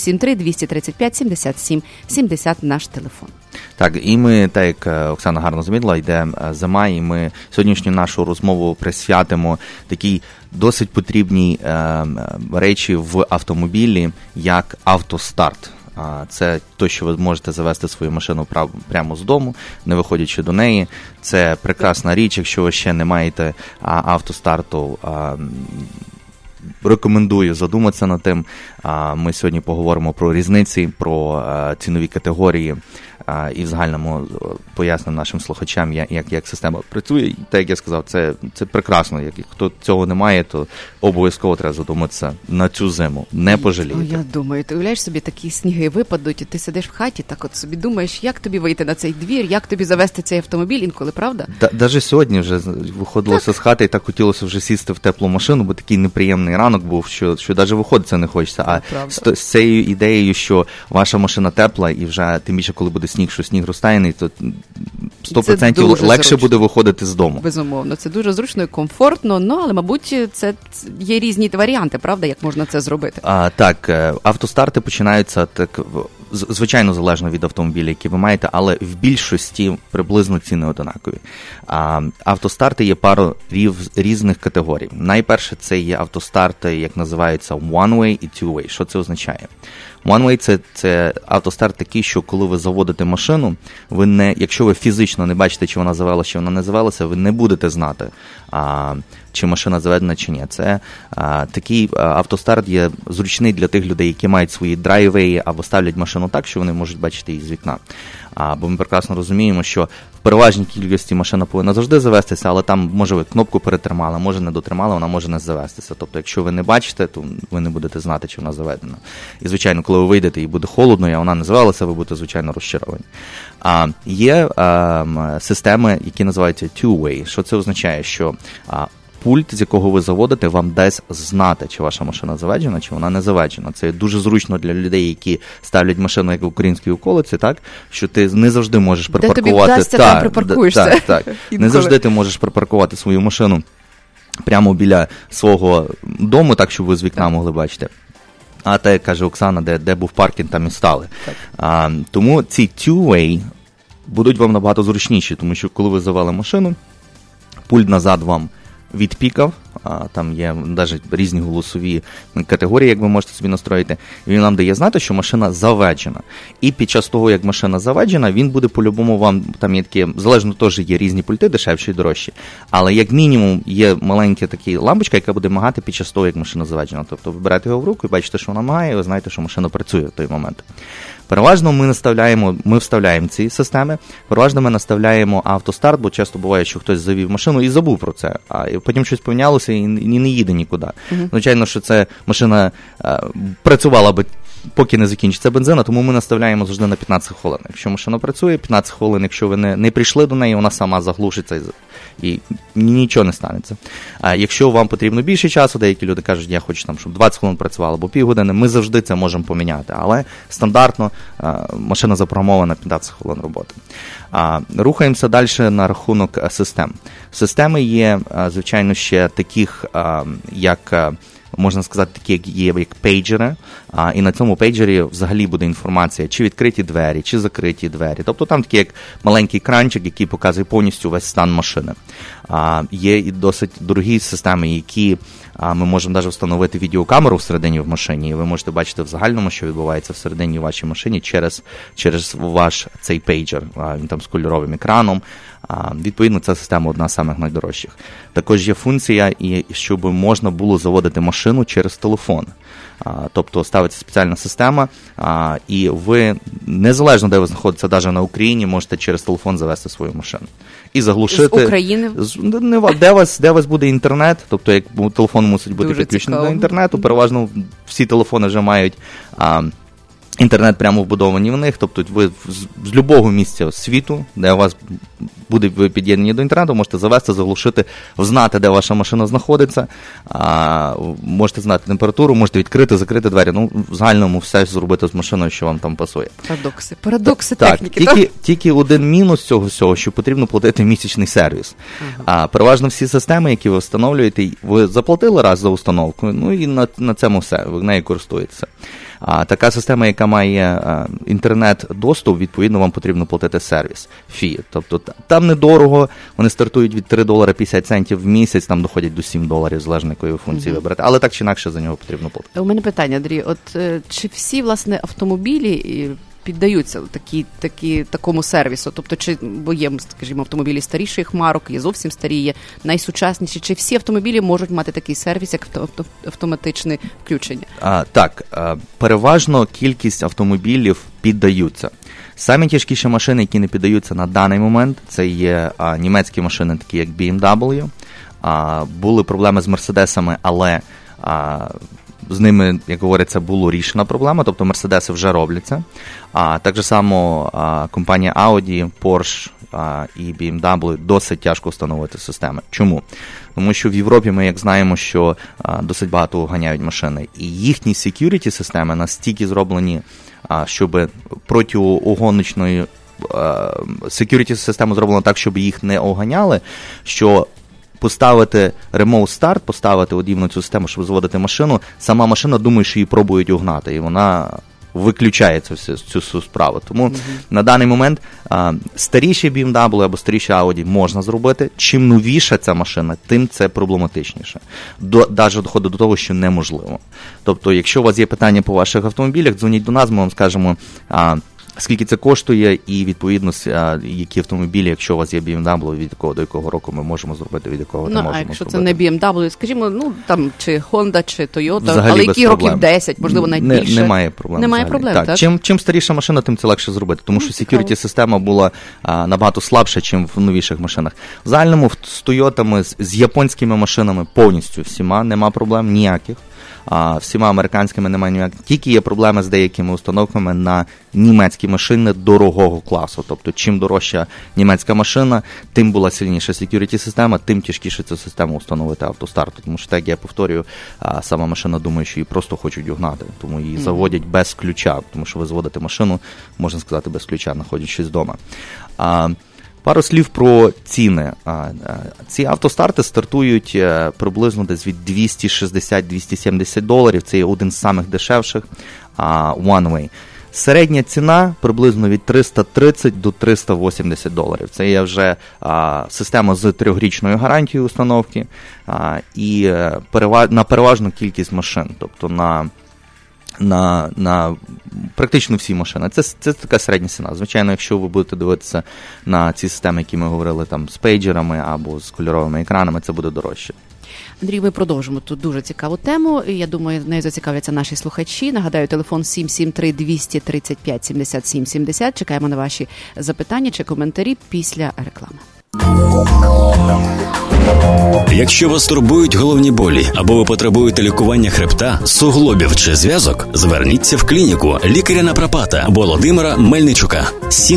773-235-77-70 наш телефон. Так, і ми, так як Оксана гарно замітила, йде зима, і ми сьогоднішню нашу розмову присвятимо такій досить потрібній речі в автомобілі, як автостарт. Це те, що ви можете завести свою машину прямо з дому, не виходячи до неї. Це прекрасна річ, якщо ви ще не маєте автостарту. рекомендую задуматися над тим. Ми сьогодні поговоримо про різниці, про цінові категорії і в загальному пояснимо нашим слухачам, як система працює. І так, як я сказав, це прекрасно. Як хто цього не має, то обов'язково треба задуматися на цю зиму. Не пожалієте. Я думаю, ти уявляєш собі, такі сніги випадуть, і ти сидиш в хаті, так от собі думаєш, як тобі вийти на цей двір, як тобі завести цей автомобіль інколи, правда? Даже сьогодні вже виходилося з хати, і так хотілося вже сісти в теплу машину, бо такий неприємний ранок був, що навіть виходити не хочеться. А з цією ідеєю, що ваша машина тепла, і вже тим більше, коли буде сніг, що сніг розтаяний, то 100% легше буде виходити з дому. Безумовно, це дуже зручно і комфортно, але, мабуть, це є різні варіанти, правда, як можна це зробити? Так, автостарти починаються так, звичайно, залежно від автомобіля, який ви маєте, але в більшості приблизно ціни однакові. Автостарти є пару різних категорій. Найперше, це є автостарти, як називаються one-way і two-way. Що це означає? One-way – це автостарт такий, що коли ви заводите машину, ви не, якщо ви фізично не бачите, чи вона завелася, чи вона не завелася, ви не будете знати, чи машина заведена, чи ні. Це такий автостарт є зручний для тих людей, які мають свої драйвеї або ставлять машину так, що вони можуть бачити її з вікна. Бо ми прекрасно розуміємо, що в переважній кількості машина повинна завжди завестися, але там, може, ви кнопку перетримали, може не дотримали, вона може не завестися. Тобто, якщо ви не бачите, то ви не будете знати, чи вона заведена. І, звичайно, коли ви вийдете і буде холодно, і вона не завелася, ви будете, звичайно, розчаровані. Є системи, які називаються two-way. Що це означає? Що пульт, з якого ви заводите, вам дасть знати, чи ваша машина заведжена, чи вона не заведжена. Це дуже зручно для людей, які ставлять машину, як в українській околиці, так? Що ти не завжди можеш припаркувати. Де тобі вдасться, там припаркуєшся. Так. Не завжди ти можеш припаркувати свою машину прямо біля свого дому, так, щоб ви з вікна могли бачити. А те, каже Оксана, де був паркінг, там і стали. Тому ці two-way будуть вам набагато зручніші, тому що коли ви завели машину, пульт назад вам відпікав, там є навіть різні голосові категорії, як ви можете собі настроїти, він нам дає знати, що машина заведжена. І під час того, як машина заведжена, він буде по-любому вам, там є такі, залежно теж є різні пульти, дешевші і дорожчі, але як мінімум є маленька така лампочка, яка буде мигати під час того, як машина заведжена. Тобто ви берете його в руку і бачите, що вона мигає, і ви знаєте, що машина працює в той момент. Переважно ми вставляємо ці системи, переважно ми наставляємо автостарт, бо часто буває, що хтось завів машину і забув про це, а потім щось помінялося і не їде нікуди. Звичайно, що це машина працювала би, поки не закінчиться бензина, тому ми наставляємо завжди на 15 хвилин. Якщо машина працює, 15 хвилин, якщо ви не прийшли до неї, вона сама заглушиться і нічого не станеться. А якщо вам потрібно більше часу, деякі люди кажуть, я хочу, там, щоб 20 хвилин працювало, або півгодини, ми завжди це можемо поміняти. Але стандартно машина запрограмована 15 хвилин роботи. Рухаємося далі на рахунок систем. Системи є, звичайно, ще таких, як можна сказати, такі, як є, як пейджери, і на цьому пейджері взагалі буде інформація, чи відкриті двері, чи закриті двері. Тобто там такий як маленький кранчик, який показує повністю весь стан машини. Є і досить дорогі системи, які ми можемо навіть встановити відеокамеру всередині в машині, і ви можете бачити в загальному, що відбувається всередині в вашій машині через ваш цей пейджер. Він там з кольоровим екраном. Відповідно, ця система одна з самих найдорожчих. Також є функція, щоб можна було заводити машину через телефон. Тобто ставиться спеціальна система, і ви, незалежно де ви знаходитеся, навіть на Україні, можете через телефон завести свою машину. І заглушити. З України? Де у вас буде інтернет, тобто як телефон мусить бути підключений до інтернету, переважно всі телефони вже мають інтернет прямо вбудований в них, тобто ви з будь-якого місця світу, де у вас буде під'єднані до інтернету, можете завести, заглушити, знати, де ваша машина знаходиться, можете знати температуру, можете відкрити, закрити двері, в загальному все зробити з машиною, що вам там пасує. Парадокси техніки. Так, тільки один мінус цього всього, що потрібно платити місячний сервіс. Переважно всі системи, які ви встановлюєте, ви заплатили раз за установку, і на цьому все, ви нею користуєтеся. Така система, яка має інтернет-доступ, відповідно, вам потрібно платити сервіс, фі. Тобто там недорого, вони стартують від $3.50 в місяць, там доходять до $7, залежно якої функції вибрати. Але так чи інакше за нього потрібно платити. У мене питання, Андрій, чи всі, власне, автомобілі піддаються такому сервісу? Тобто, бо є, скажімо, автомобілі старіших марок, є зовсім старі, є найсучасніші. Чи всі автомобілі можуть мати такий сервіс, як автоматичне включення? Так, переважно кількість автомобілів піддаються. Самі тяжкіші машини, які не піддаються на даний момент, це є німецькі машини, такі як BMW. Були проблеми з Мерседесами, але з ними, як говориться, була рішена проблема, тобто Мерседеси вже робляться. Так же само компанія Audi, Porsche і BMW досить тяжко встановити системи. Чому? Тому що в Європі ми, як знаємо, що досить багато ганяють машини. І їхні security-системи настільки зроблені, щоб протиугоночної security-систему зроблено так, щоб їх не оганяли, що поставити remote start, поставити одівну цю систему, щоб заводити машину, сама машина думає, що її пробують угнати, і вона виключає цю справу. Тому на даний момент старіші BMW або старіші Audi можна зробити. Чим новіша ця машина, тим це проблематичніше. Навіть доходить до того, що неможливо. Тобто, якщо у вас є питання по ваших автомобілях, дзвоніть до нас, ми вам скажемо, скільки це коштує і, відповідно, які автомобілі, якщо у вас є BMW, від якого до якого року ми можемо зробити, від якого не можемо зробити. А якщо це не BMW, скажімо, там, чи Honda, чи Toyota, взагалі, але які років 10, можливо, найбільше? Немає проблем. Немає проблем, так? Чим старіша машина, тим це легше зробити, тому що security-система була набагато слабша, ніж в новіших машинах. В загальному з Toyotами, з японськими машинами повністю всіма нема проблем ніяких. Всіма американськими немає ніяких. Тільки є проблеми з деякими установками на німецькі машини дорогого класу. Тобто, чим дорожча німецька машина, тим була сильніша security-система, тим тяжкіше цю систему встановити автостарту. Тому що, так як я повторюю, сама машина думає, що її просто хочуть угнати. Тому її заводять без ключа. Тому що ви заводите машину, можна сказати, без ключа, знаходячись вдома. Пару слів про ціни. Ці автостарти стартують приблизно десь від $260-270. Це є один з самих дешевших One Way. Середня ціна приблизно від $330 до $380. Це є вже система з 3-річною гарантією установки і на переважну кількість машин. Тобто на практично всі машини. Це така середня ціна. Звичайно, якщо ви будете дивитися на ці системи, які ми говорили, там, з пейджерами або з кольоровими екранами, це буде дорожче. Андрій, ми продовжимо тут дуже цікаву тему. Я думаю, нею зацікавляться наші слухачі. Нагадаю, телефон 773-235-77-70. Чекаємо на ваші запитання чи коментарі після реклами. Якщо вас турбують головні болі або ви потребуєте лікування хребта, суглобів чи зв'язок, зверніться в клініку лікаря-напропата Володимира Мельничука.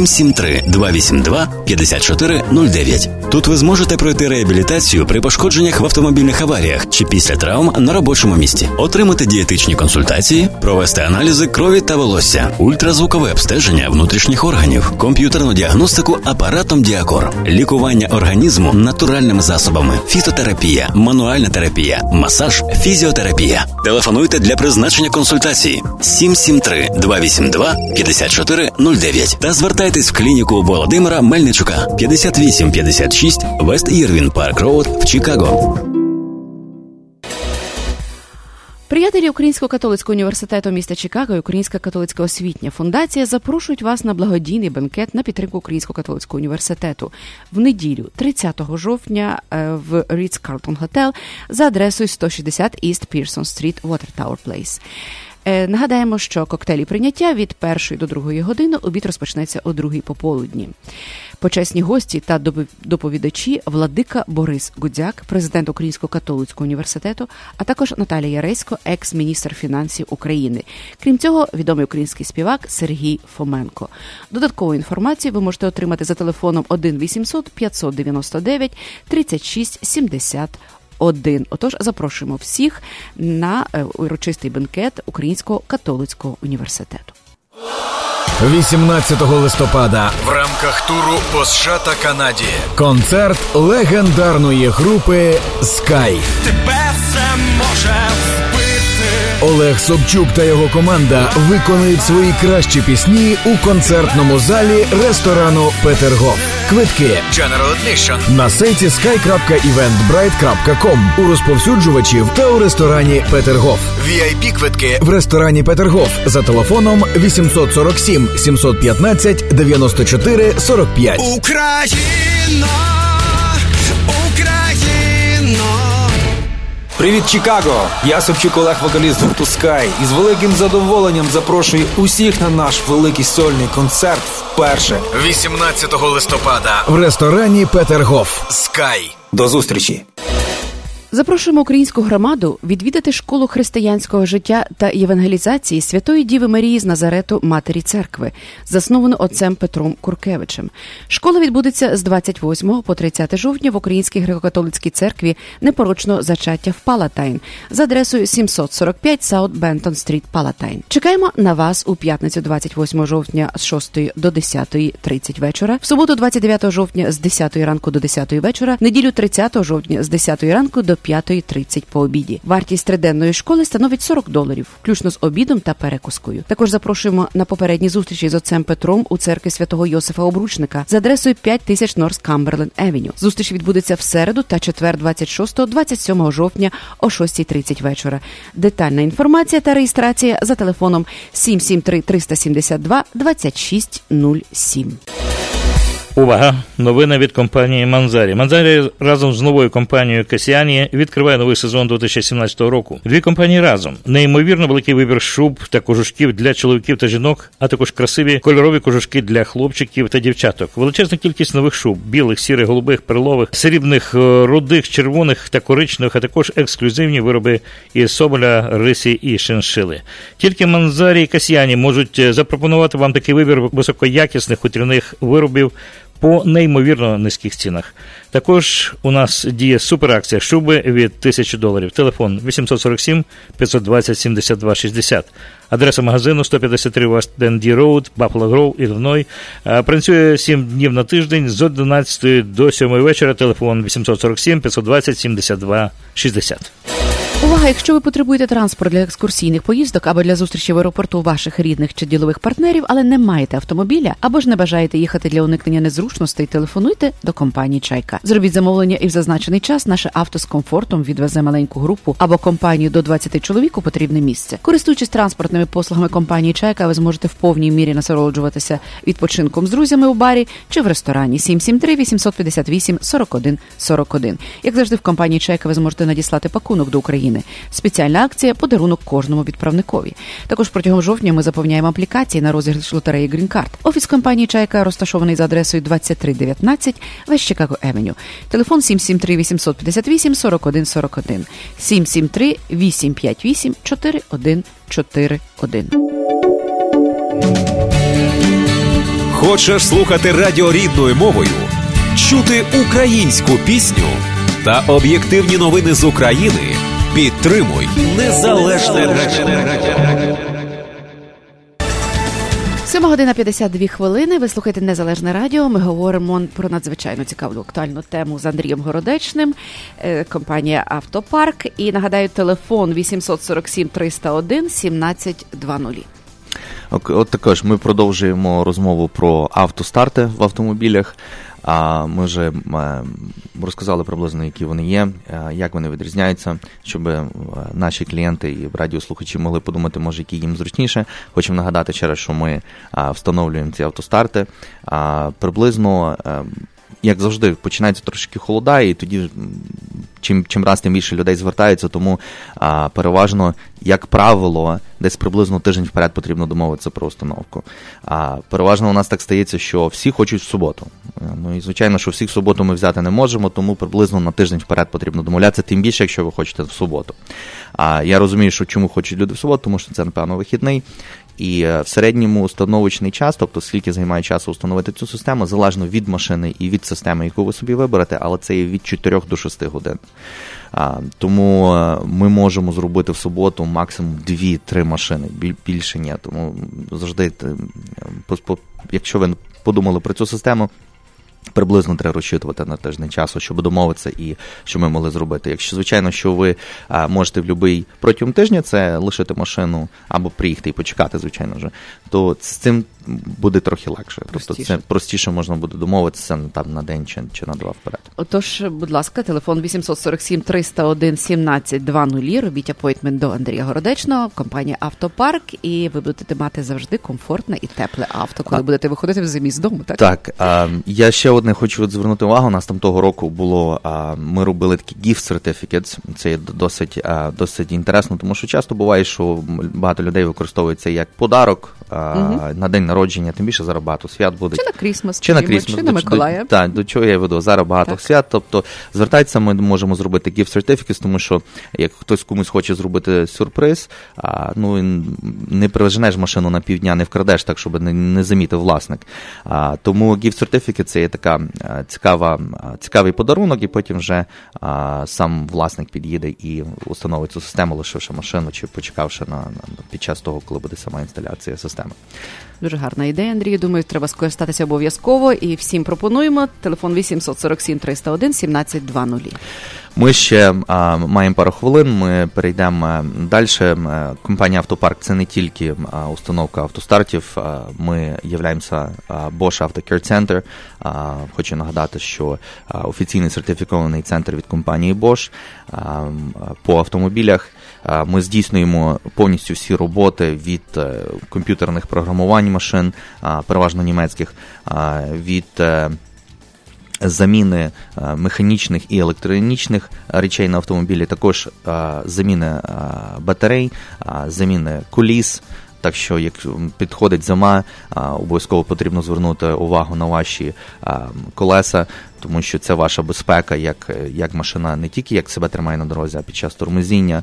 773-282-5409. Тут ви зможете пройти реабілітацію при пошкодженнях в автомобільних аваріях чи після травм на робочому місці, отримати дієтичні консультації, провести аналізи крові та волосся, ультразвукове обстеження внутрішніх органів, комп'ютерну діагностику апаратом Діакор, лікування організму натуральними засобами, фітотерапія, мануальна терапія, масаж, фізіотерапія. Телефонуйте для призначення консультації 773-282-5409 та звертайтесь в клініку Володимира Мельничука, 5856 Вест Ірвін Парк Роуд в Чикаго. Приятелі Українського католицького університету міста Чикаго і Українська католицька освітня фундація запрошують вас на благодійний бенкет на підтримку Українського католицького університету в неділю, 30 жовтня в Ritz-Carlton Hotel за адресою 160 East Pearson Street, Water Tower Place. Нагадаємо, що коктейлі прийняття від 1 до 2 години, обід розпочнеться о 2 пополудні. Почесні гості та доповідачі владика Борис Гудзяк, президент Українського католицького університету, а також Наталія Яресько, екс-міністр фінансів України. Крім цього, відомий український співак Сергій Фоменко. Додаткову інформацію ви можете отримати за телефоном 1-800-599-3671. Отож, запрошуємо всіх на урочистий бенкет Українського католицького університету. 18 листопада в рамках туру по США та Канаді концерт легендарної групи Sky. Тебе все може вбити. Олег Собчук та його команда виконують свої кращі пісні у концертному залі ресторану Петергоф. Квитки General Admission на сайті sky.eventbrite.com, у розповсюджувачів та у ресторані Петергоф. VIP квитки в ресторані Петергоф за телефоном 847 715 94 45. Україно! Привіт, Чикаго! Я Собчук Олег, вокаліст гурту Sky, і з великим задоволенням запрошую усіх на наш великий сольний концерт вперше 18 листопада в ресторані Петергоф. Sky. До зустрічі! Запрошуємо українську громаду відвідати школу християнського життя та євангелізації Святої Діви Марії з Назарету Матері Церкви, засновану отцем Петром Куркевичем. Школа відбудеться з 28 по 30 жовтня в Українській греко-католицькій церкві Непорочного зачаття в Палатайн за адресою 745 Саут Бентон Стріт, Палатайн. Чекаємо на вас у п'ятницю 28 жовтня з 6 до 10:30 вечора, в суботу 29 жовтня з 10 ранку до 10 вечора, неділю 30 жовтня з 10 ранку до 5:30 по обіді. Вартість триденної школи становить $40, включно з обідом та перекускою. Також запрошуємо на попередні зустрічі з отцем Петром у церкві святого Йосифа Обручника за адресою 5000 Норс Камберленд Евеню. Зустріч відбудеться в середу та четвер 26-27 жовтня о 6:30 вечора. Детальна інформація та реєстрація за телефоном 773-372-2607. Увага! Новина від компанії Манзарі. Манзарі разом з новою компанією Касіані відкриває новий сезон 2017 року. Дві компанії разом. Неймовірно великий вибір шуб та кожушків для чоловіків та жінок, а також красиві кольорові кожушки для хлопчиків та дівчаток. Величезна кількість нових шуб – білих, сірих, голубих, перлових, срібних, рудих, червоних та коричневих, а також ексклюзивні вироби із соболя, рисі і шиншили. Тільки Манзарі і Касіані можуть запропонувати вам такий вибір високоякісних хутряних виробів по неймовірно низьких цінах. Також у нас діє суперакція шуби від $1000. Телефон 847 520 72 60. Адреса магазину 153 West Dundee Road, Buffalo Grove, Іллінойс. Працює 7 днів на тиждень з 11 до 7 вечора. Телефон 847 520 72 60. Увага! Якщо ви потребуєте транспорт для екскурсійних поїздок або для зустрічі в аеропорту ваших рідних чи ділових партнерів, але не маєте автомобіля, або ж не бажаєте їхати для уникнення незручностей, телефонуйте до компанії «Чайка». Зробіть замовлення і в зазначений час наше авто з комфортом відвезе маленьку групу або компанію до 20 чоловік у потрібне місце. Користуючись транспортними послугами компанії «Чайка», ви зможете в повній мірі насолоджуватися відпочинком з друзями у барі чи в ресторані. 773-858-4141. Як завжди, в компанії «Чайка» ви зможете надіслати пакунок до України. Спеціальна акція «Подарунок кожному відправникові». Також протягом жовтня ми заповняємо аплікації на розіграш лотереї Green Card. Офіс компанії «Чайка» розташований за адресою 2319 West Chicago Avenue. Телефон 773-858-4141. 773-858-4141. Хочеш слухати радіо рідною мовою? Чути українську пісню та об'єктивні новини з України? Підтримуй Незалежне радіо. 7:52. Ви слухаєте Незалежне радіо. Ми говоримо про надзвичайно цікаву актуальну тему з Андрієм Городечним, компанія «Автопарк». І нагадаю, телефон 847-301-1720. От також ми продовжуємо розмову про автостарти в автомобілях. Ми вже розказали приблизно, які вони є, як вони відрізняються, щоб наші клієнти і радіослухачі могли подумати, може, які їм зручніше. Хочемо нагадати ще раз, що ми встановлюємо ці автостарти. Приблизно, як завжди, починається трошки холода, і тоді чим раз тим більше людей звертаються, тому переважно, як правило, десь приблизно тиждень вперед потрібно домовитися про установку. Переважно у нас так стається, що всі хочуть в суботу. Ну і звичайно, що всіх в суботу ми взяти не можемо, тому приблизно на тиждень вперед потрібно домовлятися, тим більше, якщо ви хочете в суботу. Я розумію, що чому хочуть люди в суботу, тому що це, напевно, вихідний. І в середньому установочний час, тобто скільки займає часу установити цю систему, залежно від машини і від системи, яку ви собі виберете, але це є від 4 до 6 годин. Тому ми можемо зробити в суботу максимум 2-3 машини, більше ні. Тому завжди, якщо ви подумали про цю систему, приблизно треба розчитувати на тиждень часу, щоб домовитися і що ми могли зробити. Якщо, звичайно, що ви можете протягом тижня це лишити машину або приїхати і почекати, звичайно вже, то з цим буде трохи легше. Тобто це простіше можна буде домовитися там на день чи на два вперед. Отож, будь ласка, телефон 847-301-1720. Робіть апойтмент до Андрія Городечного, компанія «Автопарк», і ви будете мати завжди комфортне і тепле авто, коли будете виходити в зимі з дому, так? Так. Я ще одне хочу звернути увагу. У нас там того року було, ми робили такі gift certificates. Це є досить інтересно, тому що часто буває, що багато людей використовують це як подарок на день народження, тим більше зараз багато свят буде. Чи на Крісмас, чи на Миколая. Так, до чого я веду. Зараз багато свят, тобто звертайтеся, ми можемо зробити gift certificates, тому що як хтось комусь хоче зробити сюрприз, не привезеш машину на півдня, не вкрадеш так, щоб не замітив власник. Тому gift certificate – це є така цікавий подарунок, і потім вже сам власник під'їде і установить цю систему, лишивши машину чи почекавши під час того, коли буде сама інсталяція системи. Дуже гарна ідея, Андрій. Думаю, треба скористатися обов'язково. І всім пропонуємо. Телефон 847-301-1720. Ми ще маємо пару хвилин, ми перейдемо далі. Компанія «Автопарк» – це не тільки установка автостартів. Ми являємося Bosch Auto Care Center. Хочу нагадати, що офіційний сертифікований центр від компанії Bosch по автомобілях. Ми здійснюємо повністю всі роботи від комп'ютерних програмувань машин, переважно німецьких, від заміни механічних і електронічних речей на автомобілі, також заміни батарей, заміни куліс. Так що, як підходить зима, обов'язково потрібно звернути увагу на ваші колеса, тому що це ваша безпека, як машина не тільки як себе тримає на дорозі, а під час тормозіння.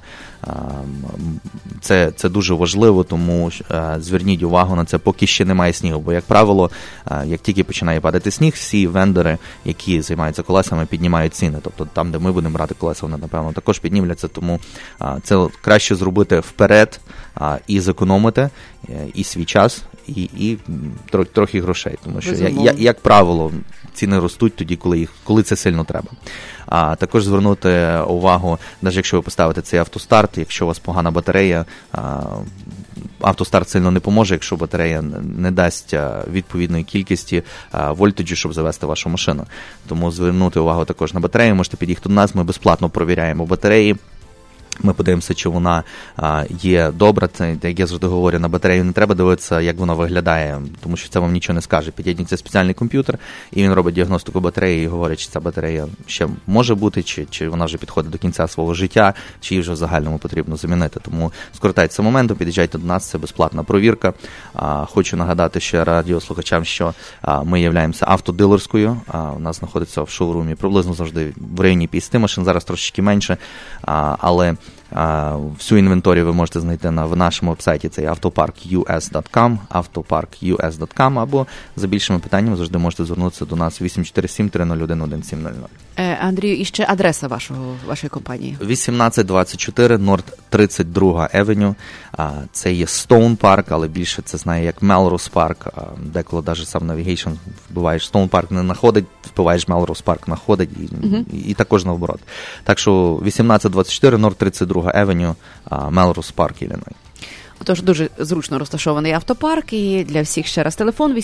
Це дуже важливо, тому зверніть увагу на це, поки ще немає снігу. Бо, як правило, як тільки починає падати сніг, всі вендори, які займаються колесами, піднімають ціни. Тобто там, де ми будемо брати колеса, вони, напевно, також піднімляться. Тому це краще зробити вперед і зекономити і свій час, і трохи грошей. Тому що, як правило, ціни ростуть тоді, коли це сильно треба. Також звернути увагу, навіть якщо ви поставите цей автостарт, якщо у вас погана батарея, автостарт сильно не поможе, якщо батарея не дасть відповідної кількості вольтеджу, щоб завести вашу машину. Тому звернути увагу також на батарею, можете під'їхати до нас, ми безплатно провіряємо батареї. Ми подивимося, чи вона є добра. Це, як я завжди говорю, на батарею не треба дивитися, як вона виглядає, тому що це вам нічого не скаже. Під'єднується спеціальний комп'ютер, і він робить діагностику батареї і говорить, чи ця батарея ще може бути, чи вона вже підходить до кінця свого життя, чи її вже в загальному потрібно замінити. Тому скористайтеся моментом, під'їжджайте до нас, це безплатна провірка. Хочу нагадати ще радіослухачам, що ми являємося автодилерською. У нас знаходиться в шоурумі приблизно завжди в районі 50 машин, зараз трошечки менше, але всю інвенторію ви можете знайти в нашому вебсайті, це autopark.us.com, autopark.us.com, або за більшими питаннями завжди можете звернутися до нас 847-301-1700. Андрію, і ще адреса вашої компанії? 1824 North 32 Avenue. Це є Stone Park, але більше це знає як Melrose Park. Деколи навіть сам Navigation вбиваєш Stone Park не знаходить, вбиваєш Melrose Park знаходить, і також наоборот. Так що 1824 North 32 Avenue, Melrose Park, Іллінойс. Отож, дуже зручно розташований автопарк, і для всіх ще раз телефон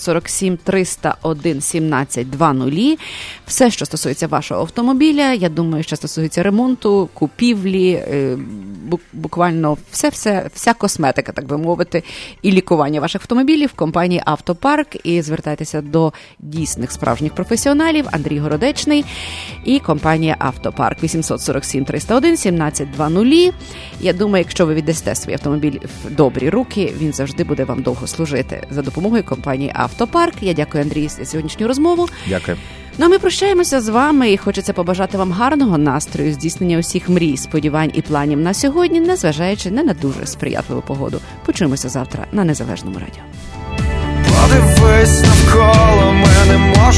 847-301-1720. Все, що стосується вашого автомобіля, я думаю, що стосується ремонту, купівлі, буквально вся косметика, так би мовити, і лікування ваших автомобілів в компанії «Автопарк». І звертайтеся до дійсних справжніх професіоналів. Андрій Городечний і компанія «Автопарк». 847-301-1720. Я думаю, якщо ви віддасте свій автомобіль в добрі руки, він завжди буде вам довго служити. За допомогою компанії «Автопарк». Я дякую, Андрій, за сьогоднішню розмову. Дякую. Ну, а ми прощаємося з вами, і хочеться побажати вам гарного настрою, здійснення усіх мрій, сподівань і планів на сьогодні, незважаючи не на дуже сприятливу погоду. Почуємося завтра на Незалежному радіо. Подивись навколо, ми не можемо